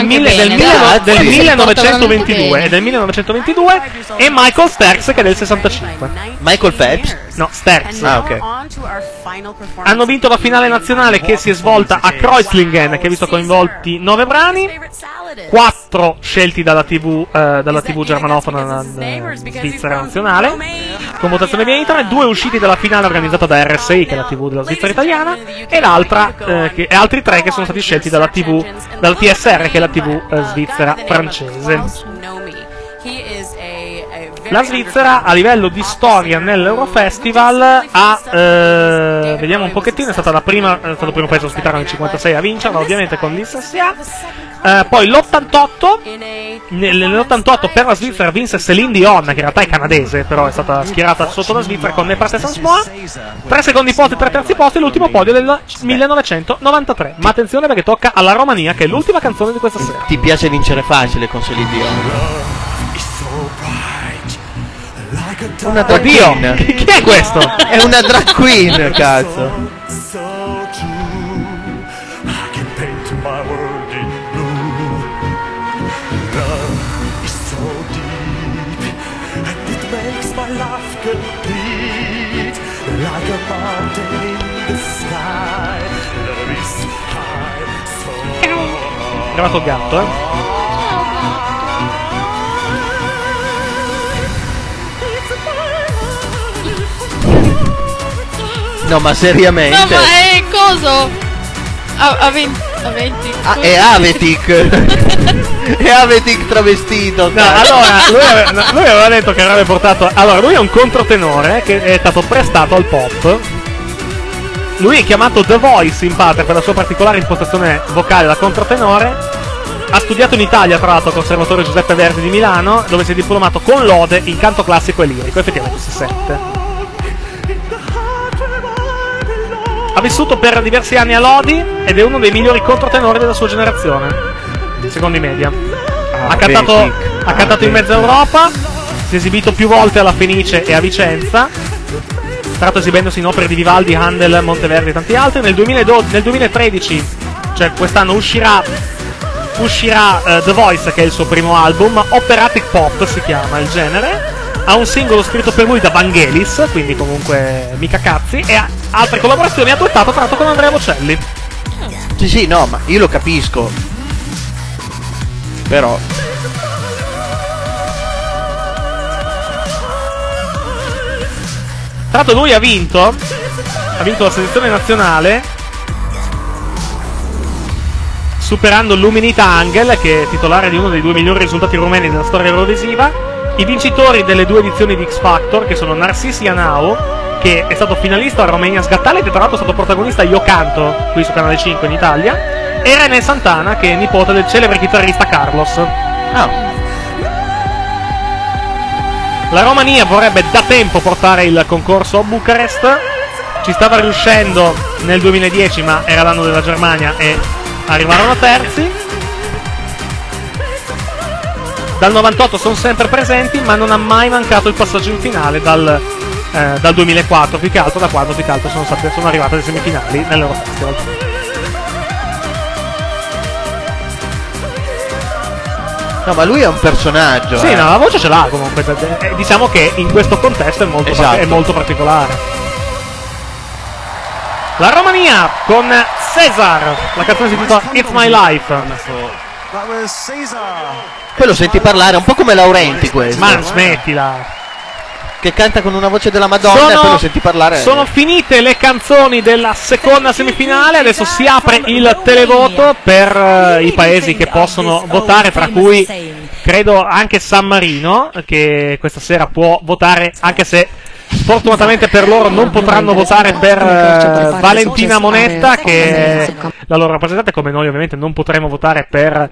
1922, e Michael Sterks, che è del 65. Michael Phelps? No, Sterks. Ah, ok. Hanno vinto la finale nazionale che si è svolta a Kreuzlingen, che ha visto coinvolti 9 brani, 4 scelti dalla TV germanofona svizzera nazionale, con votazione via internet, 2 usciti dalla finale organizzata da RSI, che è la TV della Svizzera italiana, e altri 3 che sono stati scelti dalla TSR, che è la TV svizzera francese. La Svizzera a livello di storia nell'Eurofestival vediamo un pochettino, è stato il primo paese a ospitare nel 56 a vincerla, ovviamente con l'ISSA. Poi nell'88 per la Svizzera vinse Céline Dion, che in realtà è canadese, però è stata schierata sotto la Svizzera con Ne Parte Sans Moi. 3 secondi posti, 3 terzi posti, l'ultimo podio del 1993. Ma attenzione perché tocca alla Romania, che è l'ultima canzone di questa sera. Ti piace vincere facile con Céline Dion? Una drag queen. Chi è questo? È una drag queen, cazzo. È arrivato il gatto, No, ma seriamente? No, ma è coso. Ha vinto. Ah, è Avetic. È Avetic travestito. No, allora, lui aveva detto che avrebbe portato... Allora, lui è un controtenore che è stato prestato al pop. Lui è chiamato The Voice in parte per la sua particolare impostazione vocale da controtenore. Ha studiato in Italia, tra l'altro, al Conservatorio Giuseppe Verdi di Milano, dove si è diplomato con lode in canto classico e lirico. Effettivamente si sente. Ha vissuto per diversi anni a Lodi ed è uno dei migliori controtenori della sua generazione, secondo i media. Ha cantato in mezza Europa, si è esibito più volte alla Fenice e a Vicenza, tra l'altro esibendosi in opere di Vivaldi, Handel, Monteverdi e tanti altri. Nel 2013, cioè quest'anno, uscirà The Voice, che è il suo primo album. Operatic Pop si chiama il genere. Ha un singolo scritto per lui da Vangelis, quindi comunque mica cazzi, e ha altre collaborazioni. Ha duettato tra l'altro con Andrea Bocelli. Sì, no, ma io lo capisco. Però tra l'altro lui ha vinto la selezione nazionale, superando Luminita Angel, che è titolare di uno dei 2 migliori risultati rumeni della storia eurovisiva. I vincitori delle 2 edizioni di X Factor, che sono Narcisi Iannou, che è stato finalista a Romania's Got Talent e tra l'altro è stato protagonista Io Canto, qui su Canale 5 in Italia, e René Santana, che è nipote del celebre chitarrista Carlos. La Romania vorrebbe da tempo portare il concorso a Bucarest, ci stava riuscendo nel 2010, ma era l'anno della Germania e arrivarono terzi. Dal 98 sono sempre presenti, ma non ha mai mancato il passaggio in finale dal 2004, più che altro da quando sono arrivate alle semifinali nell'Eurofestival. no, ma lui è un personaggio. Sì, no, la voce ce l'ha comunque. Diciamo che in questo contesto è molto, esatto, è molto particolare. La Romania con Cesar, la canzone si intitola It's My Life. Poi lo senti parlare un po' come Laurenti, questo. Ma smettila. Che canta con una voce della Madonna e poi lo senti parlare. Sono finite le canzoni della seconda semifinale. Adesso si apre il televoto per i paesi che possono votare, tra cui credo anche San Marino, che questa sera può votare, anche se sfortunatamente per loro non potranno votare per Valentina Monetta, che è la loro rappresentante, come noi ovviamente non potremo votare per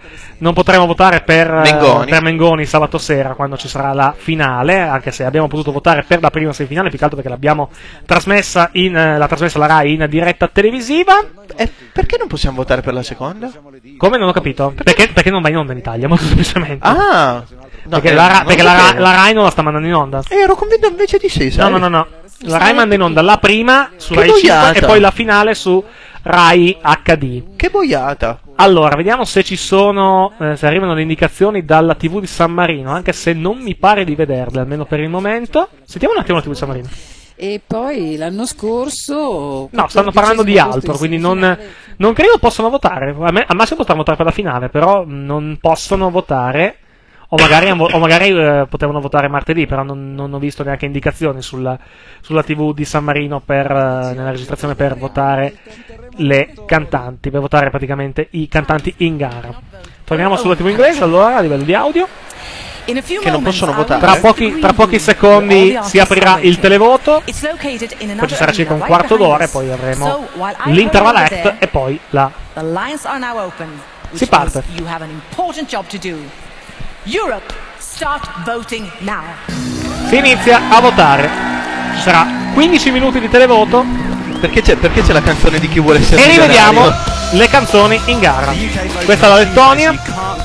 Mengoni sabato sera, quando ci sarà la finale, anche se abbiamo potuto votare per la prima semifinale, più che altro perché l'abbiamo trasmessa la Rai in diretta televisiva. E perché non possiamo votare per la seconda? Come? Non ho capito. Perché non va in onda in Italia, molto semplicemente. No, perché la Rai non la sta mandando in onda. Ero convinto invece di sì, sai? No. La Rai manda in onda la prima su Rai 5 e poi la finale su Rai HD. Che boiata. Allora, vediamo se ci sono, se arrivano le indicazioni dalla TV di San Marino, anche se non mi pare di vederle, almeno per il momento. Sentiamo un attimo la TV di San Marino. E poi l'anno scorso... No, stanno parlando di altro, quindi non credo possano votare. Al massimo potranno votare per la finale, però non possono votare. O magari potevano votare martedì, però non ho visto neanche indicazioni sulla TV di San Marino nella registrazione per votare le cantanti, per votare praticamente i cantanti in gara. Torniamo sulla TV inglese allora a livello di audio, che non possono votare. Tra pochi secondi si aprirà il televoto, poi ci sarà circa un quarto d'ora e poi avremo l'interval act e poi si parte. Europe, start voting now. Si inizia a votare. Ci sarà 15 minuti di televoto. Perché c'è la canzone di Chi vuole essere e rivediamo le canzoni in gara. Questa è la Lettonia.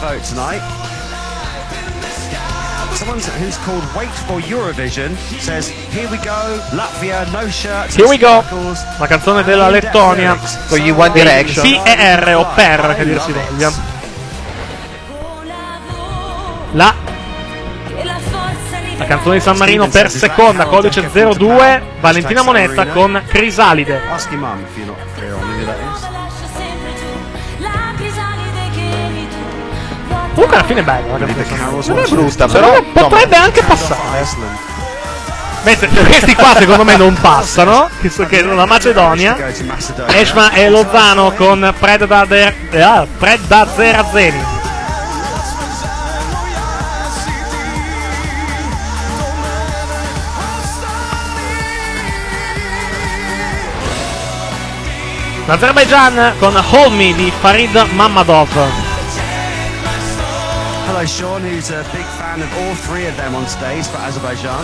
Someone who's called Wait for Eurovision says Here we go, Latvia, no shirts. Here we go. La canzone della Lettonia con gli One Direction. Sì e R o per, che dir si voglia. La canzone di San Marino per seconda, codice 02, Valentina Monetta con Crisalide. Comunque alla fine è bella la canzone. Non è brutta, però potrebbe anche passare. Questi qua secondo me non passano, che sono la Macedonia. Eshma e Lozano con Predazzerazeni. L'Azerbaijan con Hold Me di Farid Mammadov. Hello Sean, who's a big fan of all three of them on stage for Azerbaijan.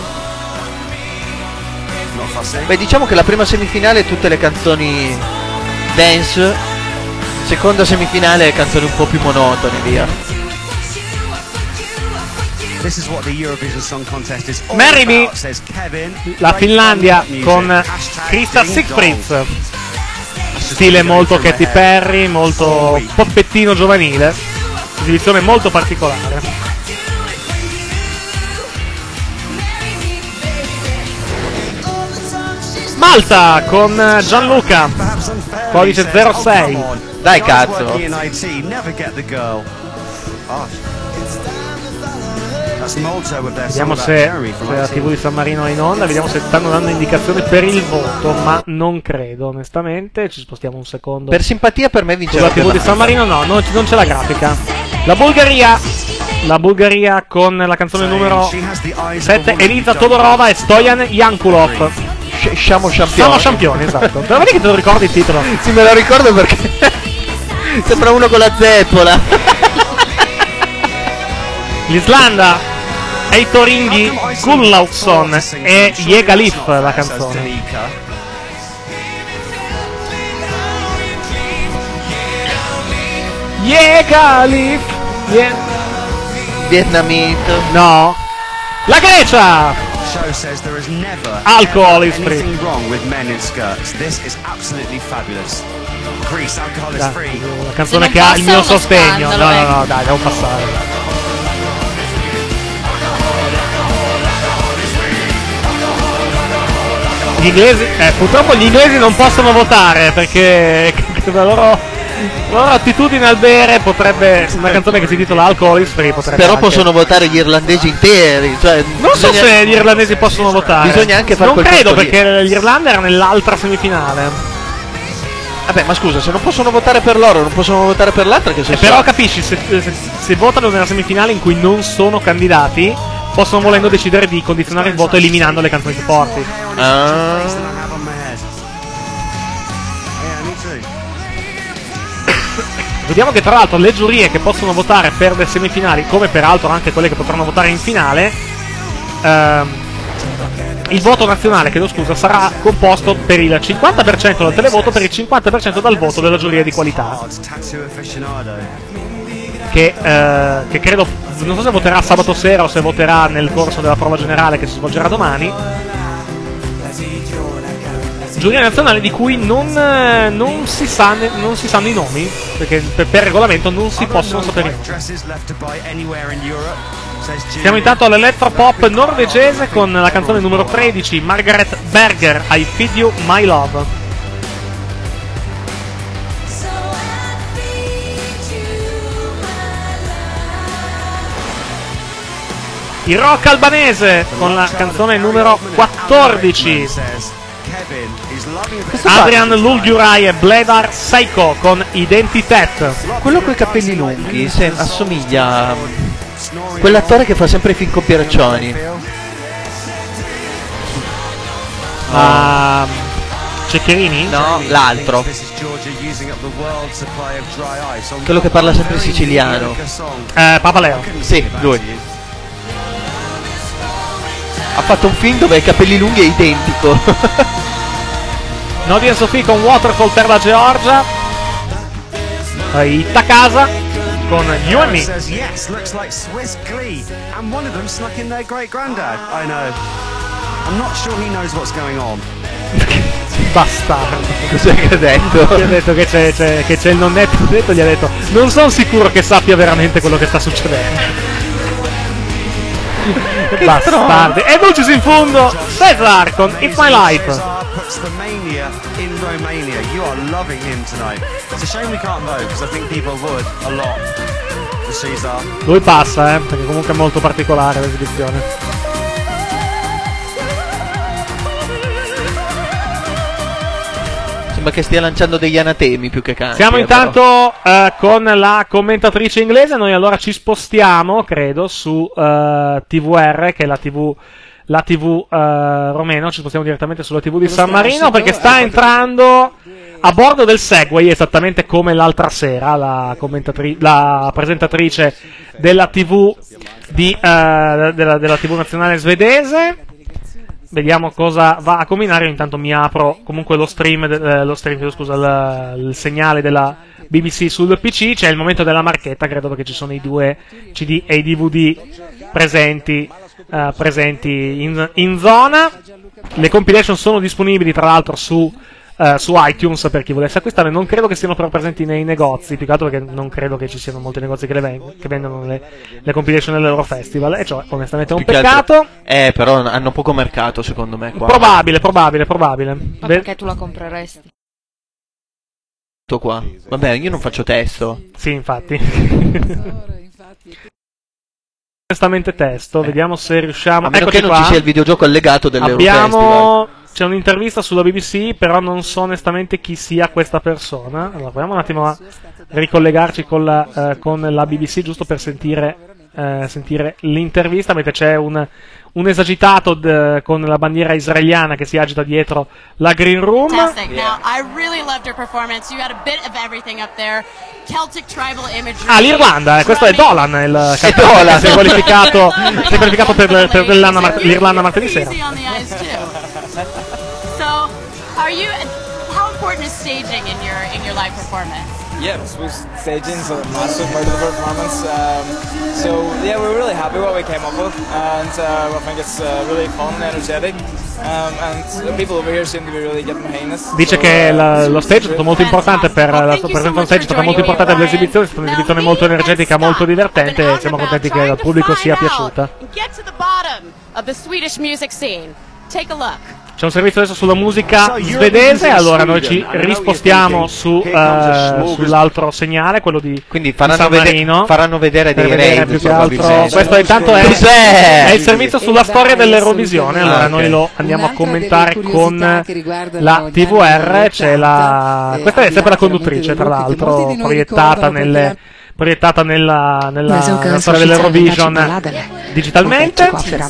Not fussy. Beh, diciamo che la prima semifinale tutte le canzoni dance, seconda semifinale canzoni un po' più monotone, via. This is what the Eurovision Song Contest is all Marry Me, about, says Kevin. la Finlandia con Krista Sigfrids. Stile molto Katy Perry, molto poppettino giovanile, esibizione molto particolare. Malta con Gianluca, codice 06. Dai cazzo. Vediamo se la TV di San Marino è in onda, vediamo se stanno dando indicazioni per il voto, ma non credo onestamente. Ci spostiamo un secondo. Per simpatia per me vince la TV di San Marino, no, non c'è la grafica. La Bulgaria con la canzone numero 7, Elisa Todorova e Stojan Jankulov. Siamo campioni. Siamo campioni, esatto. Però vedi che te lo ricordi il titolo? Sì, me lo ricordo perché sembra uno con la zeppola. L'Islanda, Eitoringi Gunnlaugsson e Yegalif la canzone. Yegalif, Vietnamite. No. La Grecia. Alcohol is free. La canzone che ha il mio sostegno. No, dai, devo passare. Gli inglesi, purtroppo gli inglesi non possono votare perché la loro attitudine al bere potrebbe, una canzone che si intitola Alcohol is Free potrebbe però anche... possono votare gli irlandesi interi, cioè non so se gli irlandesi possono votare, bisogna anche fare non credo lì. Perché l'Irlanda era nell'altra semifinale. Vabbè, ma scusa, se non possono votare per loro non possono votare per l'altra, che se però capisci, se votano nella semifinale in cui non sono candidati, possono volendo decidere di condizionare il voto eliminando le canzoni più forti. Vediamo che tra l'altro le giurie che possono votare per le semifinali, come peraltro anche quelle che potranno votare in finale, il voto nazionale, chiedo scusa, sarà composto per il 50% dal televoto, per il 50% dal voto della giuria di qualità. Che credo, non so se voterà sabato sera o se voterà nel corso della prova generale che si svolgerà domani. Giuria nazionale di cui non si sanno i nomi, perché per regolamento non si possono sapere i nomi. Siamo intanto all'elettropop norvegese con la canzone numero 13, Margaret Berger, I Feed You My Love. Il rock albanese con la canzone numero 14, Adrian Lulgurai e Bledar Seiko con Identitet. Quello coi capelli lunghi assomiglia a quell'attore che fa sempre i film con Pieraccioni. Ceccherini? No, l'altro. Quello che parla sempre siciliano. Papaleo. Sì, lui. Ha fatto un film dove ha i capelli lunghi e identico. Nadia Sofì con Waterfall per la Georgia. Itakasa con You and Me. Yes, looks like Swiss Glee, and one of them snuck in their great granddad. I know. I'm not sure he knows what's going on. Bastardo. Cos'è che ha detto? Gli ha detto che c'è il nonnetto detto, gli ha detto non sono sicuro che sappia veramente quello che sta succedendo. Bastardi. E Dulcis in fondo, Cesar con It's My Life. Puts the mania in Romania. You are loving him tonight. It's a shame we can't vote because I think people would a lot for Cesar. Lui passa, perché comunque è molto particolare l'esibizione. sembra che stia lanciando degli anatemi più che canti. Siamo intanto con la commentatrice inglese. Noi allora ci spostiamo, credo, su TVR, che è la TV romeno. Ci spostiamo direttamente sulla TV di San Marino, perché sta entrando a bordo del Segway, esattamente come l'altra sera, la presentatrice della TV della TV nazionale svedese. Vediamo cosa va a combinare. Io intanto mi apro comunque il segnale della BBC sul PC. C'è il momento della marchetta, credo, perché ci sono i 2 CD e i DVD presenti in zona. Le compilation sono disponibili tra l'altro su iTunes per chi volesse acquistare. Non credo che siano però presenti nei negozi, più che altro perché non credo che ci siano molti negozi che vendono le compilation dell'Eurofestival, e cioè onestamente è un peccato. Però hanno poco mercato, secondo me, qua. Probabile. Ma perché tu la compreresti? Qua. Vabbè, io non faccio testo. Sì, infatti. Onestamente testo, vediamo se riusciamo. A meno Eccoci che non qua. ci sia il videogioco allegato dell'Eurofestival. C'è un'intervista sulla BBC, però non so onestamente chi sia questa persona. Allora, proviamo un attimo a ricollegarci con la BBC, giusto per sentire l'intervista, mentre c'è un esagitato con la bandiera israeliana che si agita dietro la green room. Fantastic. Now, I really loved your performance. You had a bit of everything up there. Celtic tribal imagery. L'Irlanda, questo è Dolan, il cantante, si è qualificato per l'Irlanda martedì sera. So, how important is staging in your live performance? Yeah, staging is a massive part of the performance. So yeah, we're really happy what we came up with, and I think it's really fun and energetic. And people over here seem to be really getting behind us. Dice che lo stage è stato molto importante per la sua presenza on stage, è stata molto importante per l'esibizione, è stata un'esibizione molto energetica, molto divertente, e siamo contenti che al pubblico sia piaciuta. Get to the bottom of the Swedish music scene. Take a look. C'è un servizio adesso sulla musica svedese, allora noi ci rispostiamo sull'altro segnale, quello di San Marino. Faranno vedere dei rave, più che altro. Questo intanto è il servizio sulla storia dell'Eurovisione, allora noi lo andiamo a commentare con la TVR. Questa è sempre la conduttrice, tra l'altro, proiettata nella storia dell'Eurovision digitalmente.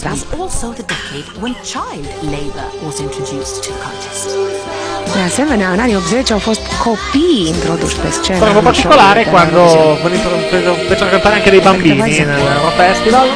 De asemenea, în anii 80 au fost copii introduși pe scenă. È un po' particolare quando fecero cantare anche dei bambini nell'Eurofestival.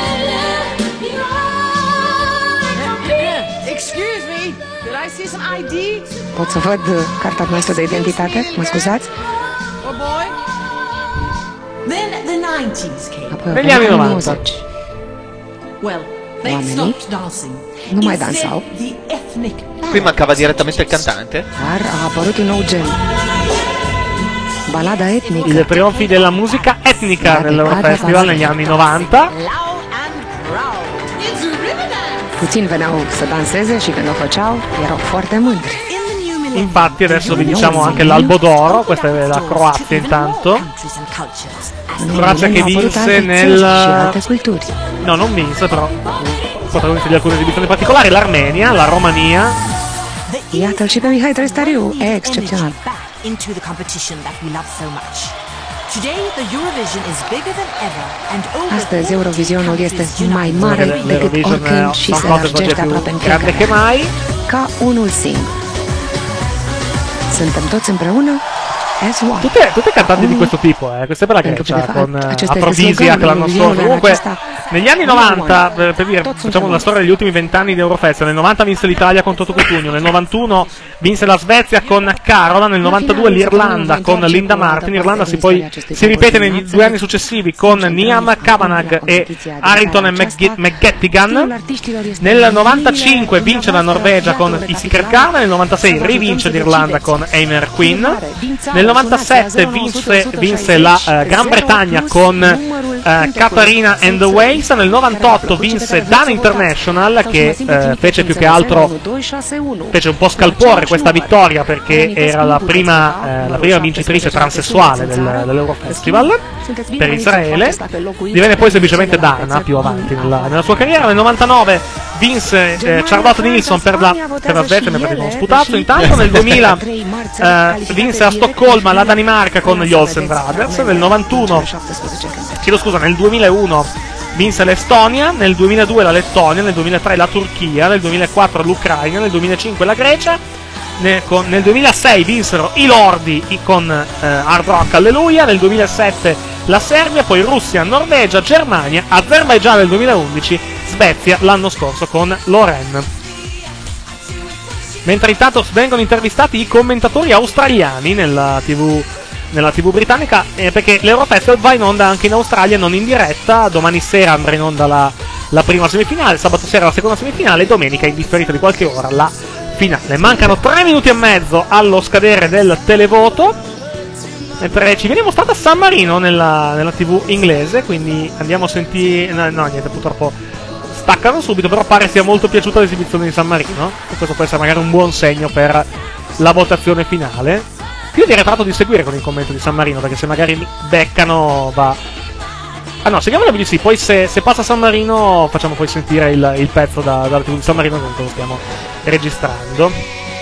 Excuse me, could I see some ID? Pot să văd cartea noastră de identitate? Mă scuzați? Oh boy. Then the 90s came. Negli anni 90. Well, they stopped dancing. Nu mai dansau. Qui mancava direttamente il cantante. Dar a apărut un nou gen. Balada etnică. I trionfi della musica etnica nell'Eurofestival negli anni 90. Puțini veneau să danseze și când o făceau, erau foarte mândri. Infatti adesso vi diciamo anche l'Albo d'Oro, questa è la Croazia intanto. Croazia che vinse no, non vinse, però protagonista di alcune esibizioni particolari, l'Armenia, la Romania. Iată-l și pe Mihai Trăstariu, e excepțional. Astăzi Eurovizionul este mai mare decât oricând și se lărgește aproape în fiecare an, ca unul singur. Suntem toți împreună. Tutte cantanti di questo tipo, questa è per la Grecia, con Aphrodisiac l'anno scorso. Comunque, negli anni 90, per dire, facciamo la storia degli ultimi 20 anni di Eurofestival, nel 90 vinse l'Italia con Toto Cutugno, nel 91 vinse la Svezia con Carola, nel 92 l'Irlanda con Linda Martin, l'Irlanda si ripete negli 2 anni successivi con Niam Kavanagh e Harrington e McGettigan, nel 95 vince la Norvegia con i Secret Garden, nel 96 rivince l'Irlanda con Einar Quinn, nel 97 vinse la Gran Bretagna con Katarina and the Waves, nel 98 vinse Dan International, che fece più che altro fece un po' scalpore questa vittoria perché era la prima vincitrice transessuale dell'Eurofestival per Israele. Divenne poi semplicemente Dana più avanti nella sua carriera. Nel 99 vinse Charlotte Nilsson per la Svezia, mi ha preso uno sputazzo. Intanto nel 2000 vinse a Stoccolma la Danimarca con gli Olsen Brothers. Nel 2001 vinse l'Estonia, nel 2002 la Lettonia, nel 2003 la Turchia, nel 2004 l'Ucraina, nel 2005 la Grecia. Nel 2006 vinsero i Lordi con Hard Rock Alleluia, nel 2007 la Serbia, poi Russia, Norvegia, Germania, Azerbaigian nel 2011, Svezia l'anno scorso con Loren. Mentre intanto vengono intervistati i commentatori australiani nella TV britannica, perché l'Eurofestival va in onda anche in Australia, non in diretta. Domani sera andrà in onda la prima semifinale, sabato sera la seconda semifinale, domenica in differita di qualche ora la finale. Mancano 3 minuti e mezzo allo scadere del televoto, mentre ci viene mostrata San Marino nella TV inglese, quindi andiamo a sentire. No, niente, purtroppo staccano subito, però pare sia molto piaciuta l'esibizione di San Marino, e questo può essere magari un buon segno per la votazione finale. Io direi tra l'altro di seguire con il commento di San Marino, perché se magari beccano va... Ah no, seguiamo la BBC, poi se passa San Marino facciamo poi sentire il pezzo dalla TV di San Marino, comunque lo stiamo registrando.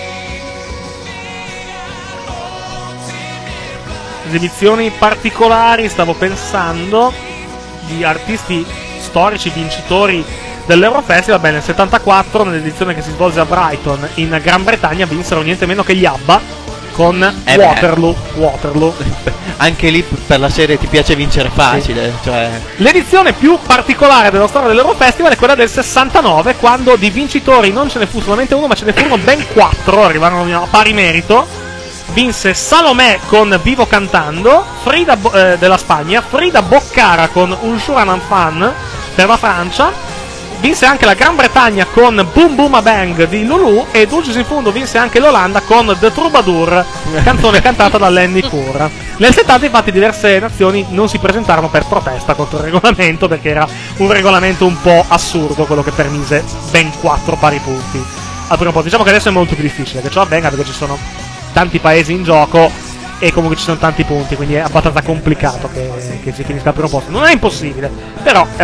Esibizioni particolari, stavo pensando, di artisti storici vincitori dell'Eurofestival. Bene, nel 74, nell'edizione che si svolse a Brighton in Gran Bretagna, vinsero niente meno che gli ABBA con Waterloo. Anche lì per la serie ti piace vincere facile, sì. Cioè... L'edizione più particolare della storia dell'Eurofestival è quella del 69, quando di vincitori non ce ne fu solamente uno, ma ce ne furono ben 4, arrivarono a pari merito. Vinse Salomé con Vivo Cantando, Frida della Spagna, Frida Boccara con Un Jour un Enfant per la Francia. Vinse anche la Gran Bretagna con Boom Boom a Bang di Lulu, e Dulcis in Fundo vinse anche l'Olanda con The Troubadour, canzone cantata da Lenny Kaur. Nel 70 infatti diverse nazioni non si presentarono per protesta contro il regolamento, perché era un regolamento un po' assurdo quello che permise ben 4 pari punti al primo posto. Diciamo che adesso è molto più difficile che ciò avvenga, perché ci sono tanti paesi in gioco e comunque ci sono tanti punti, quindi è abbastanza complicato che si finisca al primo posto. Non è impossibile, però è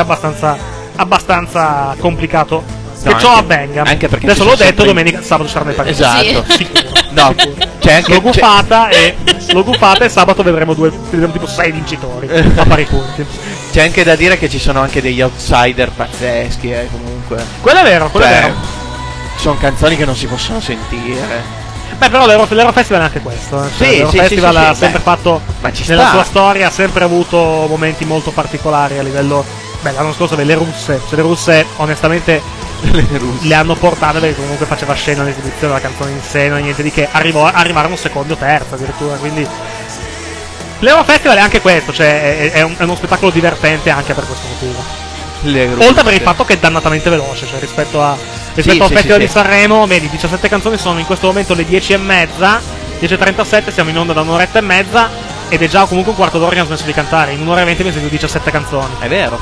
abbastanza complicato che ciò avvenga. Anche perché adesso l'ho detto, domenica, sabato saranno i pari. Esatto. Sì. No, c'è anche l'ho gufata e sabato vedremo tipo 6 vincitori a pari punti. C'è anche da dire che ci sono anche degli outsider pazzeschi, comunque. Quello è vero, quello è vero. Ci sono canzoni che non si possono sentire. Beh, però l'Eurofestival è anche questo. L'Eurofestival ha sempre fatto, nella sua storia, ha sempre avuto momenti molto particolari a livello. Beh, l'anno scorso le russe onestamente le hanno portate, perché comunque faceva scena l'esibizione della canzone in sé, non niente di che, arrivarono secondo o terzo addirittura, quindi l'Eurofestival è anche questo, cioè è uno spettacolo divertente anche per questo motivo. Oltre per il fatto che è dannatamente veloce, cioè rispetto al Festival di Sanremo, vedi, 17 canzoni sono in questo momento le 10:30, 10:37, siamo in onda da un'oretta e mezza, ed è già comunque un quarto d'ora che hanno smesso di cantare. In un'ora e 20 mi sono 17 canzoni. È vero.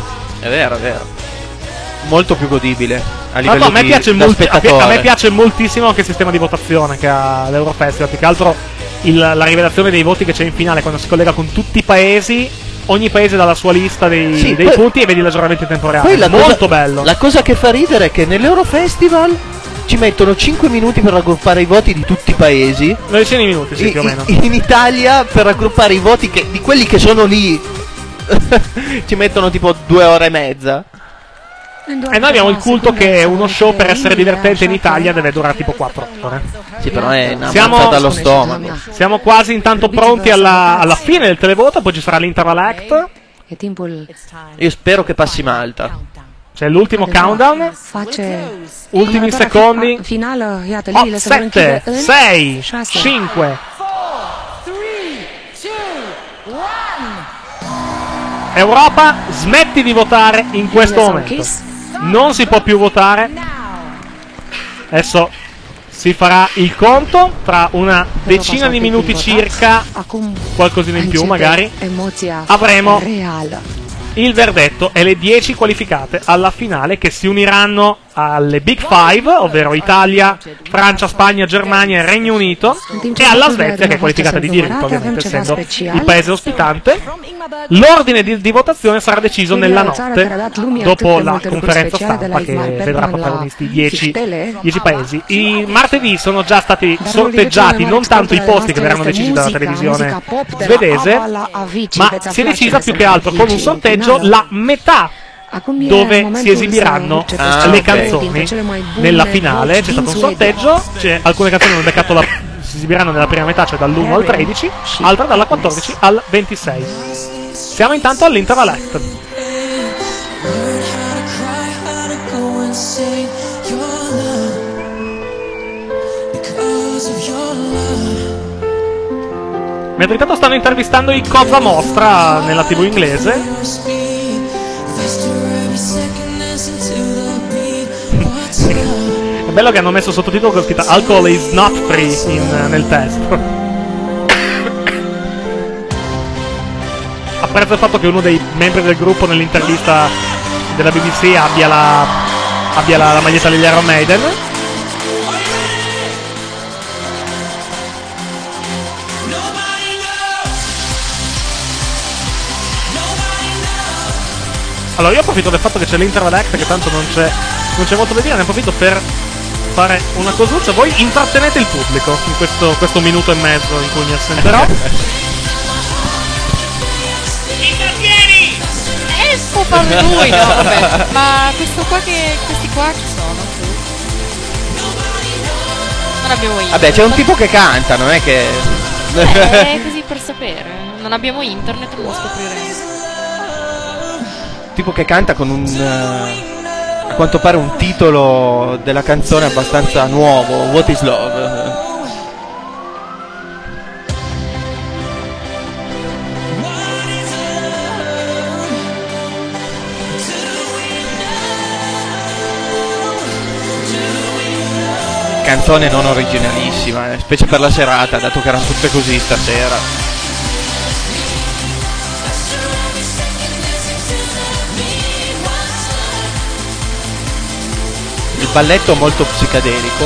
Molto più godibile a livello a me piace moltissimo anche il sistema di votazione che ha l'Eurofestival, più che altro la rivelazione dei voti che c'è in finale, quando si collega con tutti i paesi, ogni paese dà la sua lista dei punti e vedi l'aggiornamento in tempo reale. Molto bello. La cosa che fa ridere è che nell'Eurofestival ci mettono 5 minuti per raggruppare i voti di tutti i paesi. 12 minuti, sì, più o meno. In Italia, per raggruppare i voti di quelli che sono lì ci mettono tipo 2 ore e mezza. E noi abbiamo il culto che uno show, per essere divertente in Italia, deve durare tipo 4 ore. Sì, però è una mazzata allo stomaco. Siamo quasi intanto pronti alla fine del televoto, poi ci sarà l'Interval Act. Io spero che passi Malta. C'è l'ultimo countdown. Ultimi secondi. 8, 7, 6, 5. Europa, smetti di votare in questo momento. Non si può più votare. Adesso si farà il conto tra una decina di minuti circa, qualcosina in più magari. Avremo il verdetto e le 10 qualificate alla finale, che si uniranno alle Big Five, ovvero Italia, Francia, Spagna, Germania e Regno Unito, e alla Svezia, che è qualificata di diritto, ovviamente, essendo il paese ospitante. L'ordine di votazione sarà deciso nella notte, dopo la conferenza stampa che vedrà protagonisti 10 paesi. I martedì sono già stati sorteggiati non tanto i posti che verranno decisi dalla televisione svedese, ma si è decisa più che altro con un sorteggio la metà dove si esibiranno le canzoni nella finale. C'è stato un sorteggio, alcune canzoni hanno beccato si esibiranno nella prima metà, cioè dall'1 al 13, altre dalla 14 al 26. Siamo intanto all'Interval Act. Mentre intanto stanno intervistando i Cosa Nostra nella TV inglese. È bello che hanno messo sottotitolo con scritto "Alcohol is not free" nel testo. Apprezzo il fatto che uno dei membri del gruppo nell'intervista della BBC abbia la maglietta degli Iron Maiden. Allora io approfitto del fatto che c'è l'Interval Act, che tanto non c'è molto da dire, ne approfitto per fare una cosuccia. Voi intrattenete il pubblico in questo minuto e mezzo in cui mi assenterò. Intrattieni! Può fare lui, no? Vabbè. Ma questi qua chi sono? Non abbiamo internet. Vabbè, c'è un tipo che canta, non è che... È così per sapere. Non abbiamo internet, non lo scopriremo. Tipo che canta con a quanto pare un titolo della canzone abbastanza nuovo, What is Love? Canzone non originalissima, specie per la serata, dato che erano tutte così stasera. Il balletto molto psicadelico.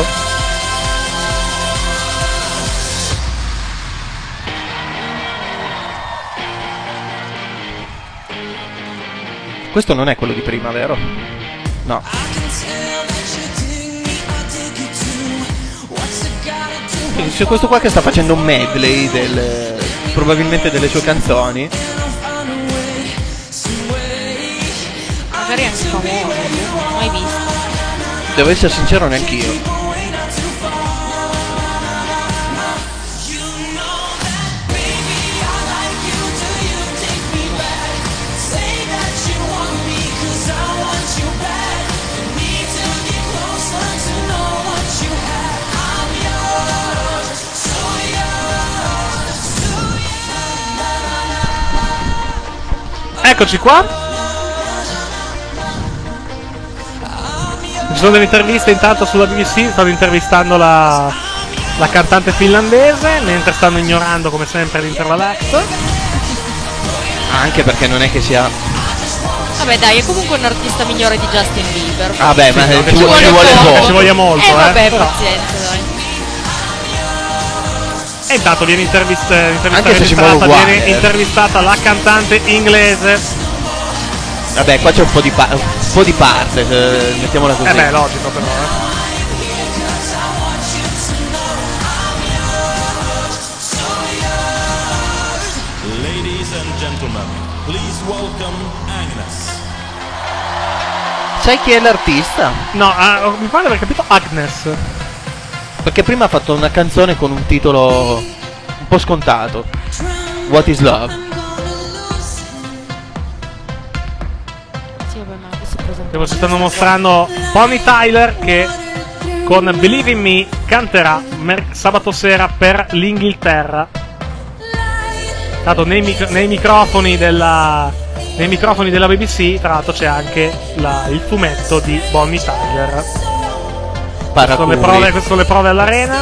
Questo non è quello di prima, vero? No. Quindi c'è questo qua che sta facendo un medley probabilmente delle sue canzoni. Magari è anche famoso, mai visto. Devo essere sincero, neanch'io. Eccoci qua. Ci sono delle interviste intanto sulla BBC, stanno intervistando la cantante finlandese, mentre stanno ignorando come sempre l'Interval Act. Anche perché non è che sia... Vabbè dai, è comunque un artista migliore di Justin Bieber. Vabbè, ma ci vuole poco. Ci voglia molto, vabbè, pazienza, dai. E intanto viene viene intervistata la cantante inglese. Vabbè, qua c'è un po' di parte, mettiamola così. Beh, logico però, Ladies and gentlemen, please welcome Agnes. Sai chi è l'artista? No, mi pare di aver capito Agnes. Perché prima ha fatto una canzone con un titolo un po' scontato, What is Love? Ci stanno mostrando Bonnie Tyler che con Believe in Me canterà sabato sera per l'Inghilterra. Tanto nei microfoni della BBC, tra l'altro c'è anche il fumetto di Bonnie Tyler. Queste sono le prove all'arena.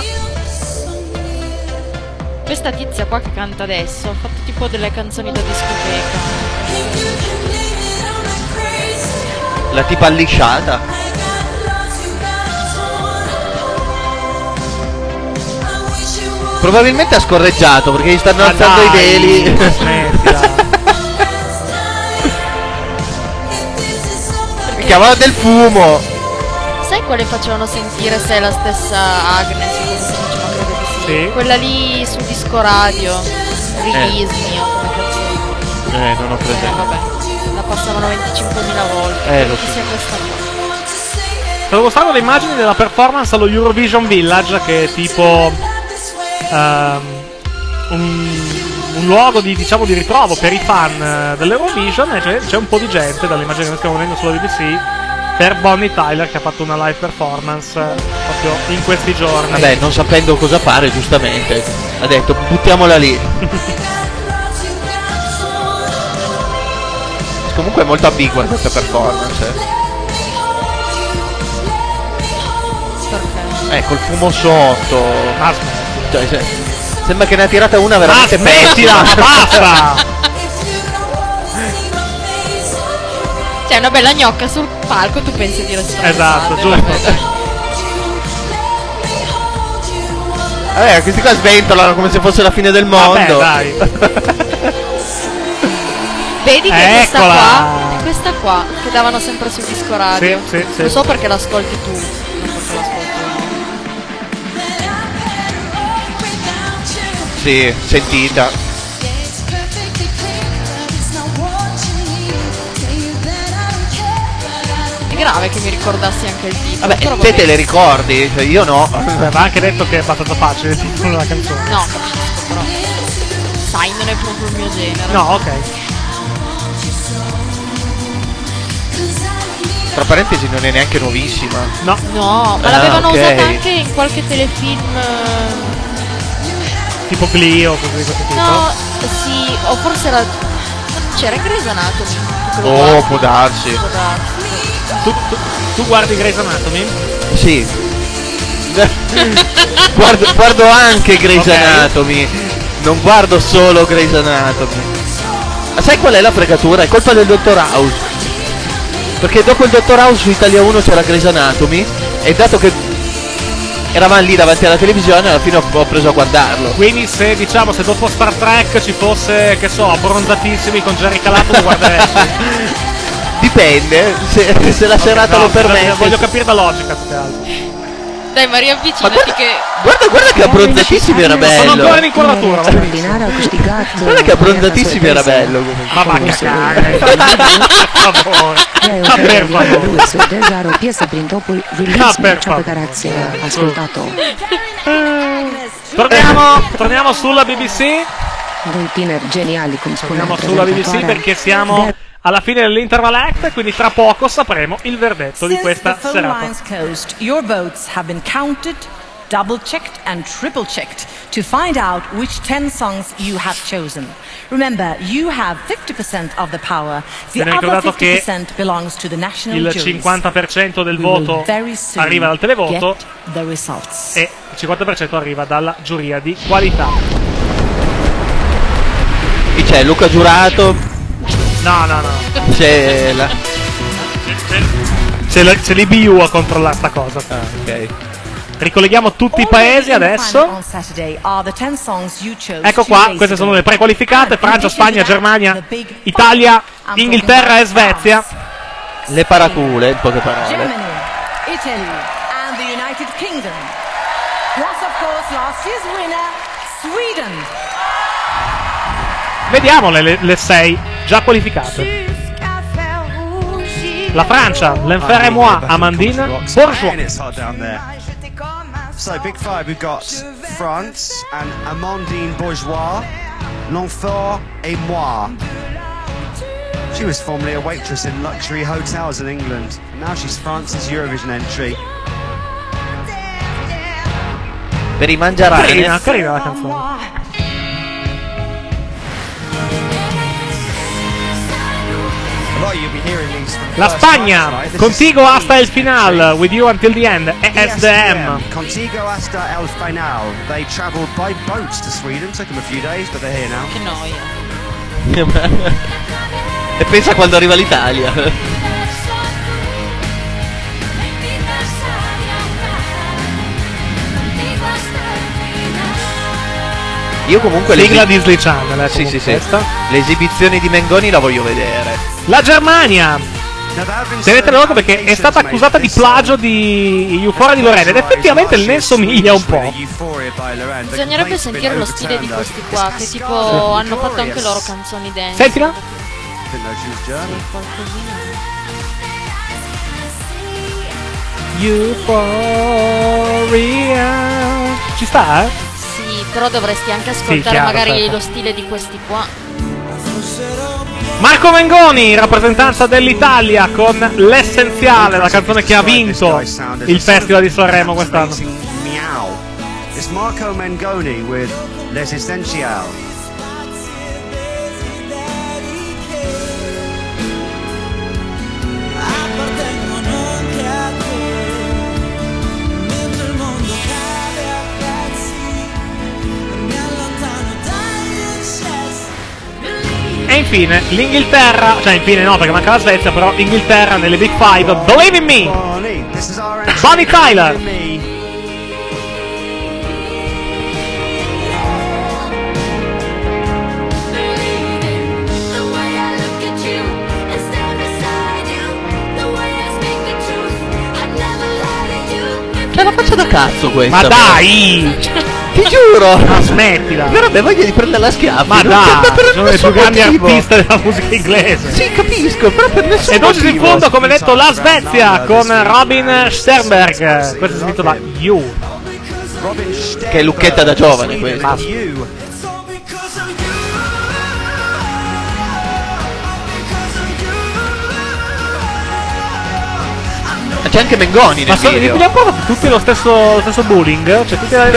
Questa tizia qua che canta adesso ha fatto tipo delle canzoni da discoteca. La tipa allisciata. Probabilmente ha scorreggiato perché gli stanno alzando i veli. Chiamava del fumo. Sai quale facevano sentire se è la stessa Agnes? Come si diceva, credo di sì. Quella lì sul disco radio. Release Me o come cazzo. Non ho presente. Vabbè, la passavano 25.000 volte. Lo so. Sia questa qua. Stavo mostrando le immagini della performance allo Eurovision Village, che è tipo un luogo di, diciamo, di ritrovo per i fan dell'Eurovision, e c'è un po' di gente dalle immagini che stiamo vedendo sulla BBC per Bonnie Tyler, che ha fatto una live performance proprio in questi giorni. Vabbè, non sapendo cosa fare, giustamente ha detto buttiamola lì. Comunque è molto ambigua questa performance. Perché? Col fumo sotto. Cioè, sembra che ne ha tirata una veramente smettila, basta! C'è una bella gnocca sul palco, tu pensi di restare. Esatto, giusto. Questi qua sventolano come se fosse la fine del mondo. Vabbè, dai. Vedi che questa qua che davano sempre sul disco radio. Sì. Lo so perché l'ascolti tu, non perché l'ascolto io. Sì, sentita. È grave che mi ricordassi anche il titolo. Vabbè, te le ricordi, cioè io no. Va anche detto che è abbastanza facile il titolo della canzone. No, capisco, però sai, non è proprio il mio genere. No, ok. Tra parentesi non è neanche nuovissima. No, ma l'avevano usata anche in qualche telefilm tipo Clio, così di questo tipo. No, sì, o forse era. C'era Grey's Anatomy. Può darsi. Tu guardi Grey's Anatomy? Sì. guardo anche Grey's Anatomy. Non guardo solo Grey's Anatomy. Ma sai qual è la fregatura? È colpa del Dottor House. Perché dopo il Dottor House su Italia 1 c'era Grey's Anatomy, e dato che eravamo lì davanti alla televisione, alla fine ho preso a guardarlo. Quindi se dopo Star Trek ci fosse, che so, Abbronzatissimi con Jerry Calato, lo guarderesti? Dipende, se la serata lo permette. Voglio capire la logica, più che altro. Dai, Maria, avvicinati che. Guarda che Abbronzatissimi era bello. Sono ancora in inquadratura. Guarda che Abbronzatissimi era bello. Ma va a cagare. Per favore. Torniamo sulla BBC. Torniamo sulla BBC perché siamo alla fine dell'Interval Act, quindi tra poco sapremo il verdetto di questa serata. Your votes have been counted, double-checked and triple-checked to find out which 10 songs you have chosen. Remember, you have 50% of the power. The other 50% belongs to the national juries. Il 50% del voto arriva dal televoto e il 50% arriva dalla giuria di qualità. Chi c'è? Luca Giurato? No. C'è l'IBU a controllare sta cosa. Ok. Ricolleghiamo tutti i paesi adesso. Ecco qua, queste sono le prequalificate: Francia, Spagna, Germania, Italia, Inghilterra e Svezia. Le paracule, in poche parole. Germany, Italy and the United Kingdom. Plus, of course, last year's winner, Sweden. Vediamole le 6 già qualificate. La Francia, L'Enfer et moi, Amandine, Bourgeois. So, Big Five, we've got France and Amandine Bourgeois, L'Enfer et moi. She was formerly a waitress in luxury hotels in England. Now she's France's Eurovision entry. Per i mangiarane. Carina la canzone. La Spagna, Contigo hasta el final, With You Until the End, ESDM. Contigo hasta el final. They travelled by boats to Sweden, took them a few days, but they're here now. Che noia. E pensa quando arriva l'Italia. Io comunque sigla Disney Channel, sì, sì, sì. Le esibizioni di Mengoni la voglio vedere. La Germania! Tenete l'occhio perché è stata accusata di plagio di Euphoria di Loren ed effettivamente ne somiglia un po'. Bisognerebbe sentire lo stile di questi qua, che tipo hanno fatto anche loro canzoni dance. Sentila. Euphoria. Ci sta, eh? Sì, però dovresti anche ascoltare magari lo stile di questi qua. Marco Mengoni, rappresentanza dell'Italia con L'Essenziale, la canzone che ha vinto il Festival di Sanremo quest'anno. It's Marco Mengoni with L'Essenziale. E infine l'Inghilterra, cioè infine no perché manca la Svezia, però l'Inghilterra nelle Big Five, Believe in Me, Bonnie Tyler. C'è la faccia da cazzo questa. Ma dai! Ti giuro! Ma smettila! Verrebbe voglia di prendere la schiaffa. Ma dai! Sono i più grandi artisti della musica inglese. Sì, capisco, però per nessun e dolce in fondo, come detto, la Svezia con Robin Sternberg. Questo si intitola You. Che è lucchetta da giovane questa. C'è anche Mengoni nel video. Ma sono tutti lo stesso bullying? Cioè tutti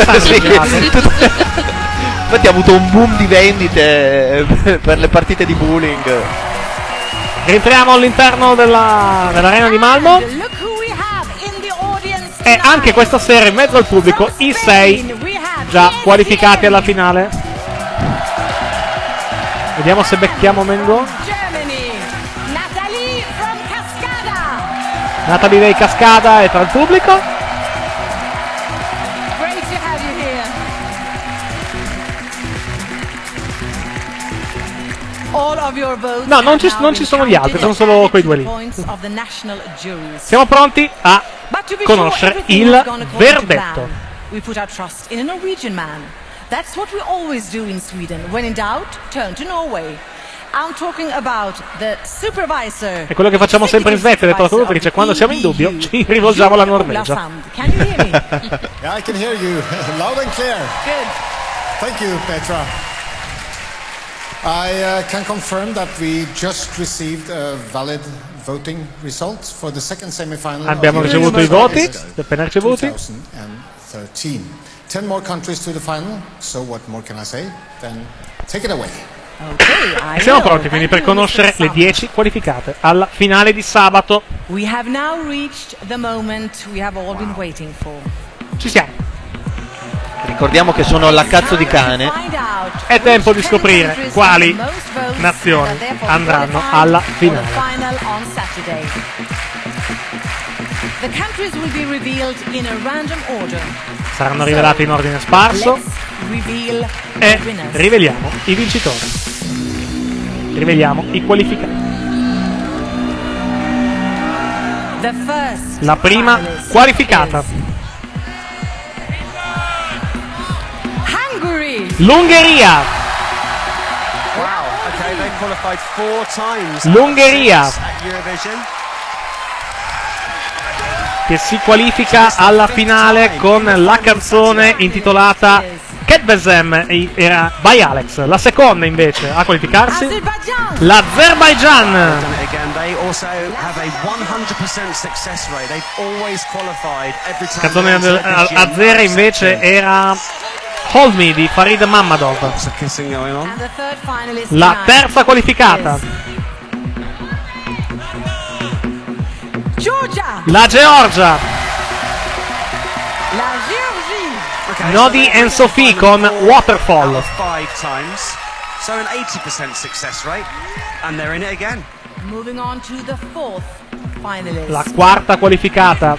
Infatti ha avuto un boom di vendite per le partite di bowling. Rientriamo all'interno dell'arena di Malmo. E anche questa sera in mezzo al pubblico i 6 già qualificati alla finale. Vediamo se becchiamo Mengoni. Natalie dei Cascada è tra il pubblico. No, non ci sono gli altri, sono solo quei due lì. Siamo pronti a conoscere il verdetto. That's what we always do in Sweden. When in doubt, turn to Norway. I'm talking about the supervisor. È quello che facciamo sempre in Svezia, detto la produttrice, quando siamo in dubbio ci rivolgiamo alla Norvegia. Can you hear me? Yeah, I can hear you loud and clear. Good. Thank you, Petra. I can confirm that we just received a valid voting result for the second semi-final. Abbiamo ricevuto i voti, appena ricevuti. 2013. 10 more countries to the final, so what more can I say? Then take it away. E siamo pronti quindi per conoscere le 10 qualificate alla finale di sabato. We have now reached the moment we have all been waiting for. Ci siamo. Ricordiamo che sono alla cazzo di cane. È tempo di scoprire quali nazioni andranno alla finale. The countries will be revealed in a random order. Saranno rivelati in ordine sparso e riveliamo i vincitori. Riveliamo i qualificati. La prima qualificata. L'Ungheria. L'Ungheria che si qualifica alla finale con la canzone intitolata Ketbezem era by Alex. La seconda invece a qualificarsi l'Azerbaijan. La canzone azera invece era Hold Me di Farid Mamadov. La terza qualificata la Georgia. Nodi and Sophie con Waterfall. La quarta qualificata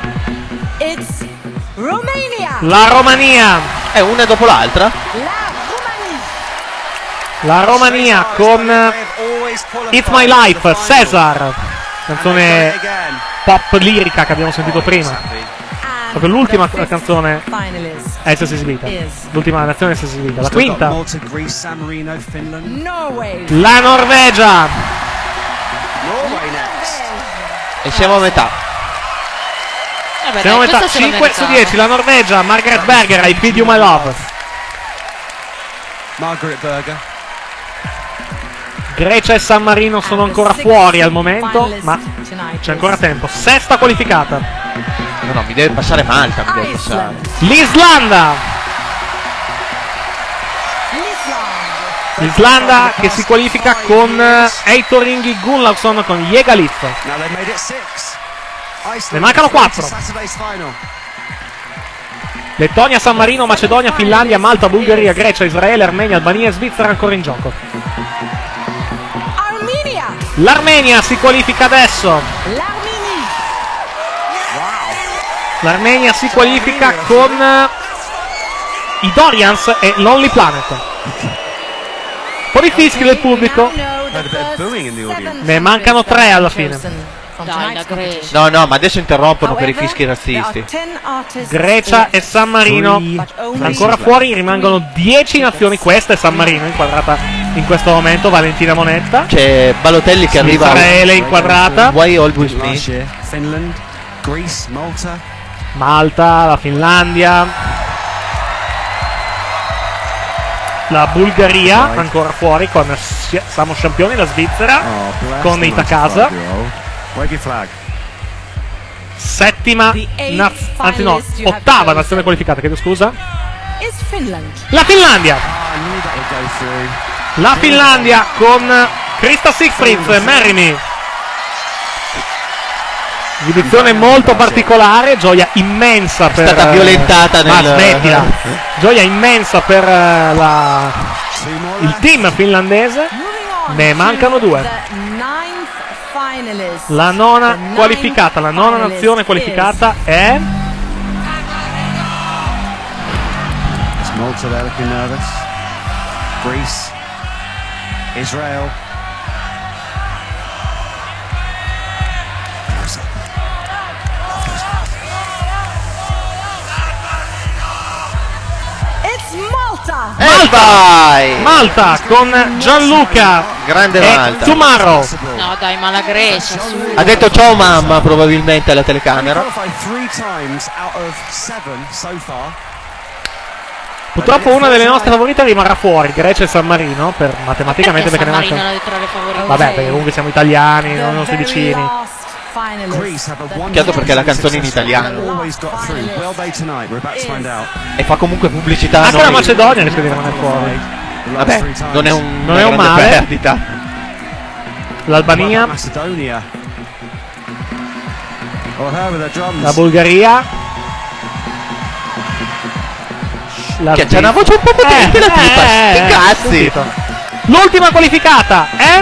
la Romania. È una dopo l'altra? La Romania con It's My Life, Cesar, canzone pop lirica che abbiamo sentito prima. Proprio l'ultima canzone a essersi esibita. L'ultima nazione a essersi esibita. La quinta. La Norvegia. E siamo a metà. Siamo a metà. 5 su 10. La Norvegia. Margaret Berger, I Feed You My Love. Margaret Berger. Grecia e San Marino sono ancora fuori al momento, ma c'è ancora tempo. Sesta qualificata. No, mi deve passare Malta, mi deve passare. L'Islanda. L'Islanda che si qualifica con Eitor Ingi Gunnlaugsson con Jägalif. Ne mancano 4. Lettonia, San Marino, Macedonia, Finlandia, Malta, Bulgaria, Grecia, Israele, Armenia, Albania e Svizzera ancora in gioco. L'Armenia si qualifica adesso. L'Armenia si qualifica con i Dorians e Lonely Planet. Un po' di fischi del pubblico. Ne mancano 3 alla fine. Dai, la Grecia. No, no, ma adesso interrompono per i fischi razzisti. Grecia e San Marino ancora fuori, rimangono 10 nazioni. Questa è San Marino inquadrata in questo momento. Valentina Monetta. C'è Balotelli che arriva. Israele inquadrata. Why always me? Finland, Greece, Malta. Malta, la Finlandia, la Bulgaria ancora fuori con siamo campioni, la Svizzera con Itakasa. Settima, anzi no, ottava nazione qualificata, chiedo scusa. La Finlandia. La Finlandia con Krista Sigfrids e Merimi. Esibizione molto particolare, gioia immensa per... È stata violentata nel... Ma smettila! Gioia immensa per il team finlandese. Ne mancano 2. La nona qualificata, la nona nazione qualificata è... Malta, they're looking nervous. Greece, Israel. Malta con Gianluca. Grande Malta. Tomorrow. No dai, ma la Grecia su. Ha detto ciao mamma probabilmente alla telecamera. Purtroppo una delle nostre favorite rimarrà fuori, Grecia e San Marino, per matematicamente perché ne mancano. Vabbè, perché comunque siamo italiani, non i nostri vicini. Peccato perché la canzone in italiano. E fa comunque pubblicità. Anche la Macedonia rischia di rimanere fuori. Vabbè, non è un male. Perdita. L'Albania. La Bulgaria. Che c'è una voce un po' potente la tipa. Che cazzi. L'ultima qualificata è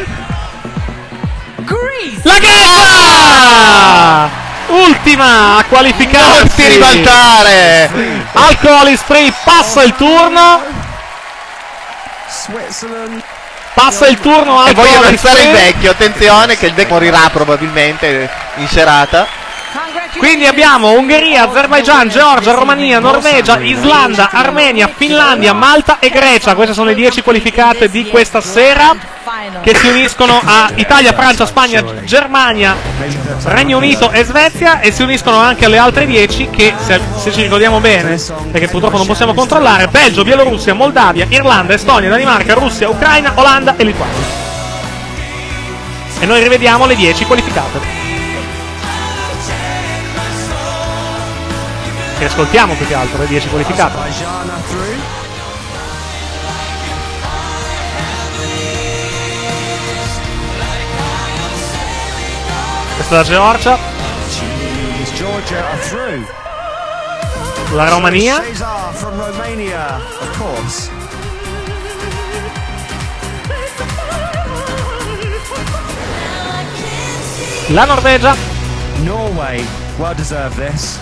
la Grecia! Ultima a qualificarsi. Non ti ribaltare. Alcohol Free passa il turno. Passa il turno. E voglio alzare il vecchio. Attenzione che il vecchio morirà probabilmente in serata. Quindi abbiamo Ungheria, Azerbaigian, Georgia, Romania, Norvegia, Islanda, Armenia, Finlandia, Malta e Grecia. Queste sono le 10 qualificate di questa sera, che si uniscono a Italia, Francia, Spagna, Germania, Regno Unito e Svezia, e si uniscono anche alle altre 10 che, se ci ricordiamo bene, perché purtroppo non possiamo controllare: Belgio, Bielorussia, Moldavia, Irlanda, Estonia, Danimarca, Russia, Ucraina, Olanda e Lituania. E noi rivediamo le 10 qualificate. Che ascoltiamo più che altro le 10 qualificate. Questa è la Georgia. La Romania. La Norvegia. Norway, well deserved this.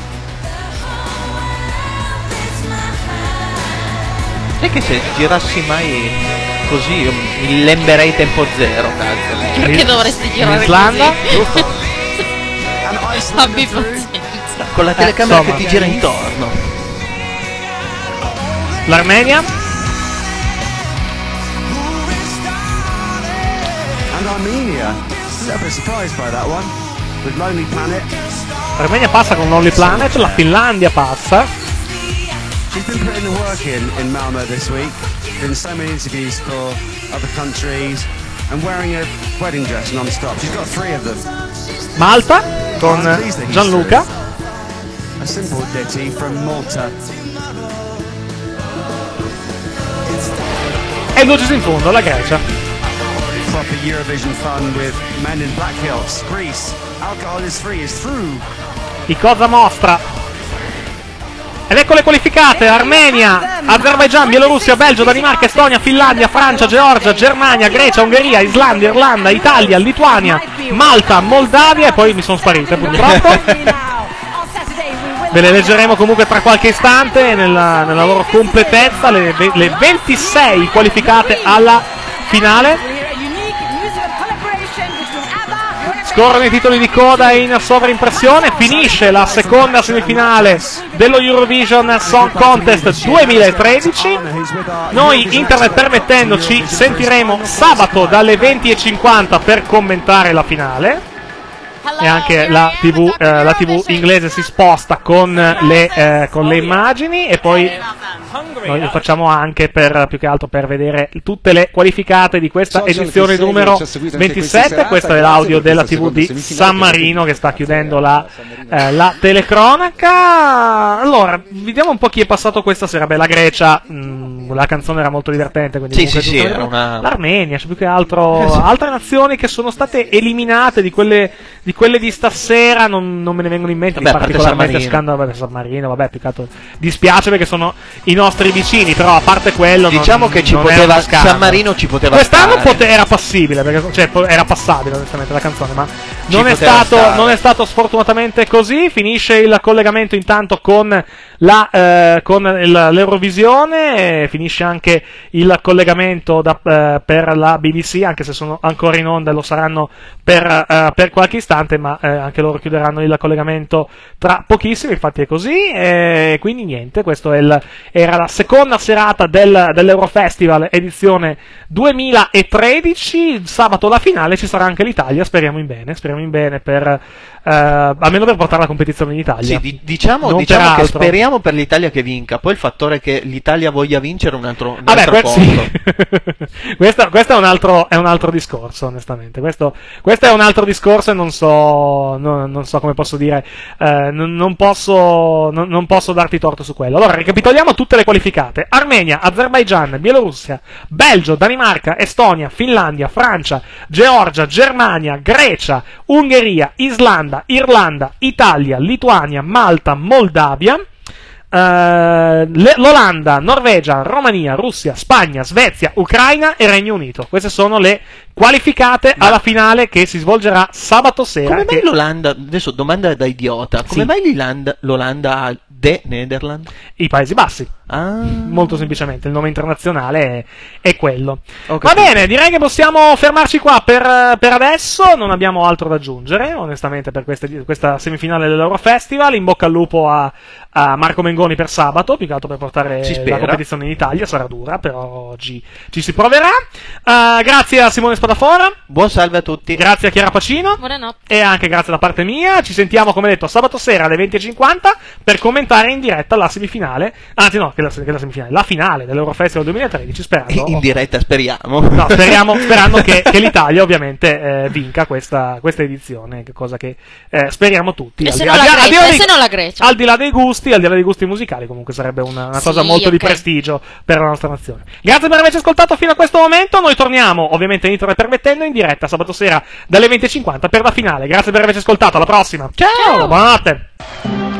Sai che se girassi mai così io mi lemberei tempo zero, cazzo. Perché dovresti girare Islanda? Abbi pazienza. Con la telecamera che ti gira intorno. L'Armenia? And Armenia. A bit surprised by that one. With Lonely Planet. L'Armenia passa con Lonely Planet, la Finlandia passa. She's been putting the work in Malmo this week. Been so many interviews for other countries and wearing a wedding dress non-stop. She's got 3 of them. Malta con Gianluca. A simple ditty from Malta. E Lucis in fondo, la Grecia. Proper Eurovision fun with men in black kilts. Greece. Alcohol is free is through. I Cosa Mostra. Ed ecco le qualificate: Armenia, Azerbaigian, Bielorussia, Belgio, Danimarca, Estonia, Finlandia, Francia, Georgia, Germania, Grecia, Ungheria, Islanda, Irlanda, Italia, Lituania, Malta, Moldavia e poi mi sono sparite purtroppo. Ve le leggeremo comunque tra qualche istante nella loro completezza, le 26 qualificate alla finale. Scorrono i titoli di coda in sovraimpressione. Finisce la seconda semifinale dello Eurovision Song Contest 2013. Noi, internet permettendoci, sentiremo sabato dalle 20:50 per commentare la finale. E anche la TV inglese si sposta con le immagini. E poi noi lo facciamo anche più che altro per vedere tutte le qualificate di questa edizione numero 27. Questo è l'audio della TV di San Marino che sta chiudendo la telecronaca. Allora, vediamo un po' chi è passato questa sera. Beh, la Grecia, la canzone era molto divertente, quindi sì, era una... L'Armenia, c'è più che altro altre nazioni che sono state eliminate di quelle di stasera, non me ne vengono in mente. Vabbè, particolarmente scandalo. San Marino, vabbè, più che altro dispiace perché sono i nostri vicini, però a parte quello diciamo che ci poteva, San Marino ci poteva quest'anno era passibile, perché, era passabile onestamente la canzone, ma non è stato sfortunatamente così. Finisce il collegamento intanto con l'Eurovisione, finisce anche il collegamento per la BBC, anche se sono ancora in onda e lo saranno per qualche istante, ma anche loro chiuderanno il collegamento tra pochissimo, infatti è così. E quindi niente, questo era la seconda serata dell'Eurofestival edizione 2013. Sabato la finale, ci sarà anche l'Italia, speriamo in bene per almeno per portare la competizione in Italia. Sì, diciamo che speriamo per l'Italia che vinca. Poi il fattore che l'Italia voglia vincere è un altro conto. Sì. questo è un altro discorso, onestamente. Questo è un altro discorso e non so come posso dire, non posso darti torto su quello. Allora, ricapitoliamo tutte le qualificate: Armenia, Azerbaigian, Bielorussia, Belgio, Danimarca, Estonia, Finlandia, Francia, Georgia, Germania, Grecia, Ungheria, Islanda, Irlanda, Italia, Lituania, Malta, Moldavia, l'Olanda, Norvegia, Romania, Russia, Spagna, Svezia, Ucraina e Regno Unito. Queste sono le qualificate alla finale che si svolgerà sabato sera. Come mai l'Olanda, adesso domanda da idiota, come mai l'Olanda ha The Netherlands? I Paesi Bassi. Molto semplicemente, il nome internazionale è quello. Va bene, direi che possiamo fermarci qua per adesso. Non abbiamo altro da aggiungere, onestamente, per questa semifinale dell'Eurofestival. In bocca al lupo a Marco Mengoni per sabato, più che altro per portare la competizione in Italia. Sarà dura, però ci si proverà. Grazie a Simone Spadafora. Buon salve a tutti. Grazie a Chiara Pacino. Buonanotte. E anche grazie da parte mia. Ci sentiamo, come detto, sabato sera alle 20:50 per commentare in diretta la semifinale. Anzi no, che la semifinale, la finale dell'Eurofestival 2013, sperando in diretta, speriamo. No, sperando che l'Italia ovviamente vinca questa edizione, cosa che speriamo tutti. E se non la Grecia. Al di là dei gusti musicali, comunque sarebbe una cosa molto di prestigio per la nostra nazione. Grazie per averci ascoltato fino a questo momento. Noi torniamo, ovviamente internet permettendo, in diretta sabato sera dalle 20:50 per la finale. Grazie per averci ascoltato, alla prossima. Ciao. Buonanotte.